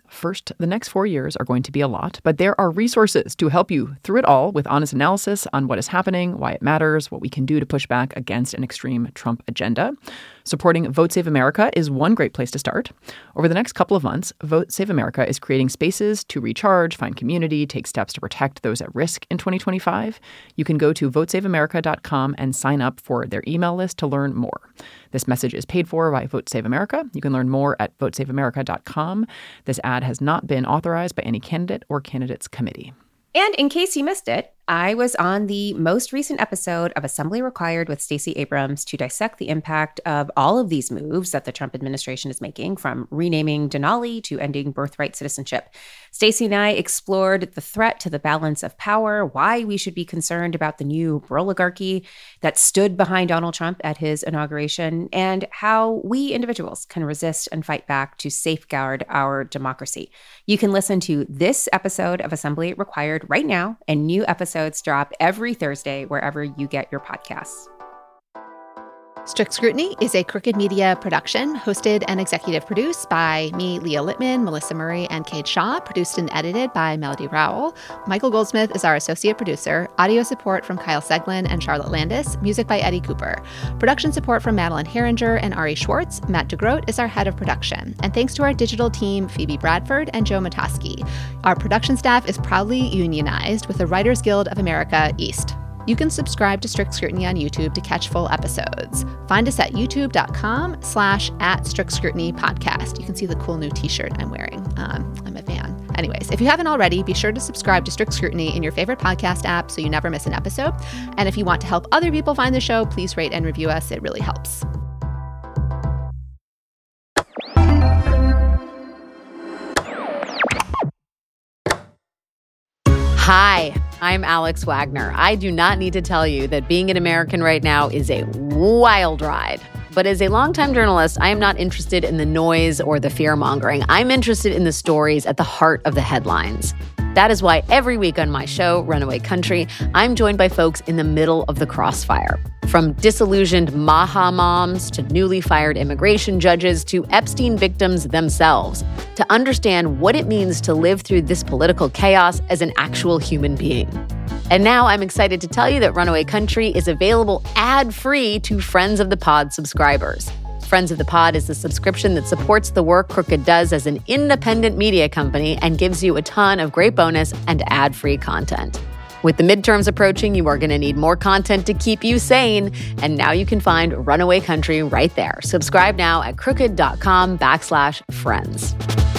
First, the next 4 years are going to be a lot, but there are resources to help you through it all with honest analysis on what is happening, why it matters, what we can do to push back against an extreme Trump agenda. Supporting Vote Save America is one great place to start. Over the next couple of months, Vote Save America is creating spaces to recharge, find community, take steps to protect those at risk in 2025. You can go to votesaveamerica.com and sign up for their email list to learn more. This message is paid for by Vote Save America. You can learn more at votesaveamerica.com. This ad has not been authorized by any candidate or candidates committee. And in case you missed it, I was on the most recent episode of Assembly Required with Stacey Abrams to dissect the impact of all of these moves that the Trump administration is making, from renaming Denali to ending birthright citizenship. Stacey and I explored the threat to the balance of power, why we should be concerned about the new oligarchy that stood behind Donald Trump at his inauguration, and how we individuals can resist and fight back to safeguard our democracy. You can listen to this episode of Assembly Required right now, and new episodes drop every Thursday wherever you get your podcasts. Strict Scrutiny is a Crooked Media production, hosted and executive produced by me, Leah Littman, Melissa Murray, and Kate Shaw, produced and edited by Melody Rowell. Michael Goldsmith is our associate producer. Audio support from Kyle Seglin and Charlotte Landis. Music by Eddie Cooper. Production support from Madeline Herringer and Ari Schwartz. Matt DeGroat is our head of production. And thanks to our digital team, Phoebe Bradford and Joe Matoski. Our production staff is proudly unionized with the Writers Guild of America East. You can subscribe to Strict Scrutiny on YouTube to catch full episodes. Find us at youtube.com/@StrictScrutinyPodcast. You can see the cool new t-shirt I'm wearing. I'm a fan. Anyways, if you haven't already, be sure to subscribe to Strict Scrutiny in your favorite podcast app so you never miss an episode. And if you want to help other people find the show, please rate and review us. It really helps. Hi, I'm Alex Wagner. I do not need to tell you that being an American right now is a wild ride. But as a longtime journalist, I am not interested in the noise or the fear-mongering. I'm interested in the stories at the heart of the headlines. That is why every week on my show, Runaway Country, I'm joined by folks in the middle of the crossfire. From disillusioned Maha moms to newly fired immigration judges to Epstein victims themselves, to understand what it means to live through this political chaos as an actual human being. And now I'm excited to tell you that Runaway Country is available ad-free to Friends of the Pod subscribers. Friends of the Pod is the subscription that supports the work Crooked does as an independent media company and gives you a ton of great bonus and ad-free content. With the midterms approaching, you are going to need more content to keep you sane. And now you can find Runaway Country right there. Subscribe now at crooked.com/friends.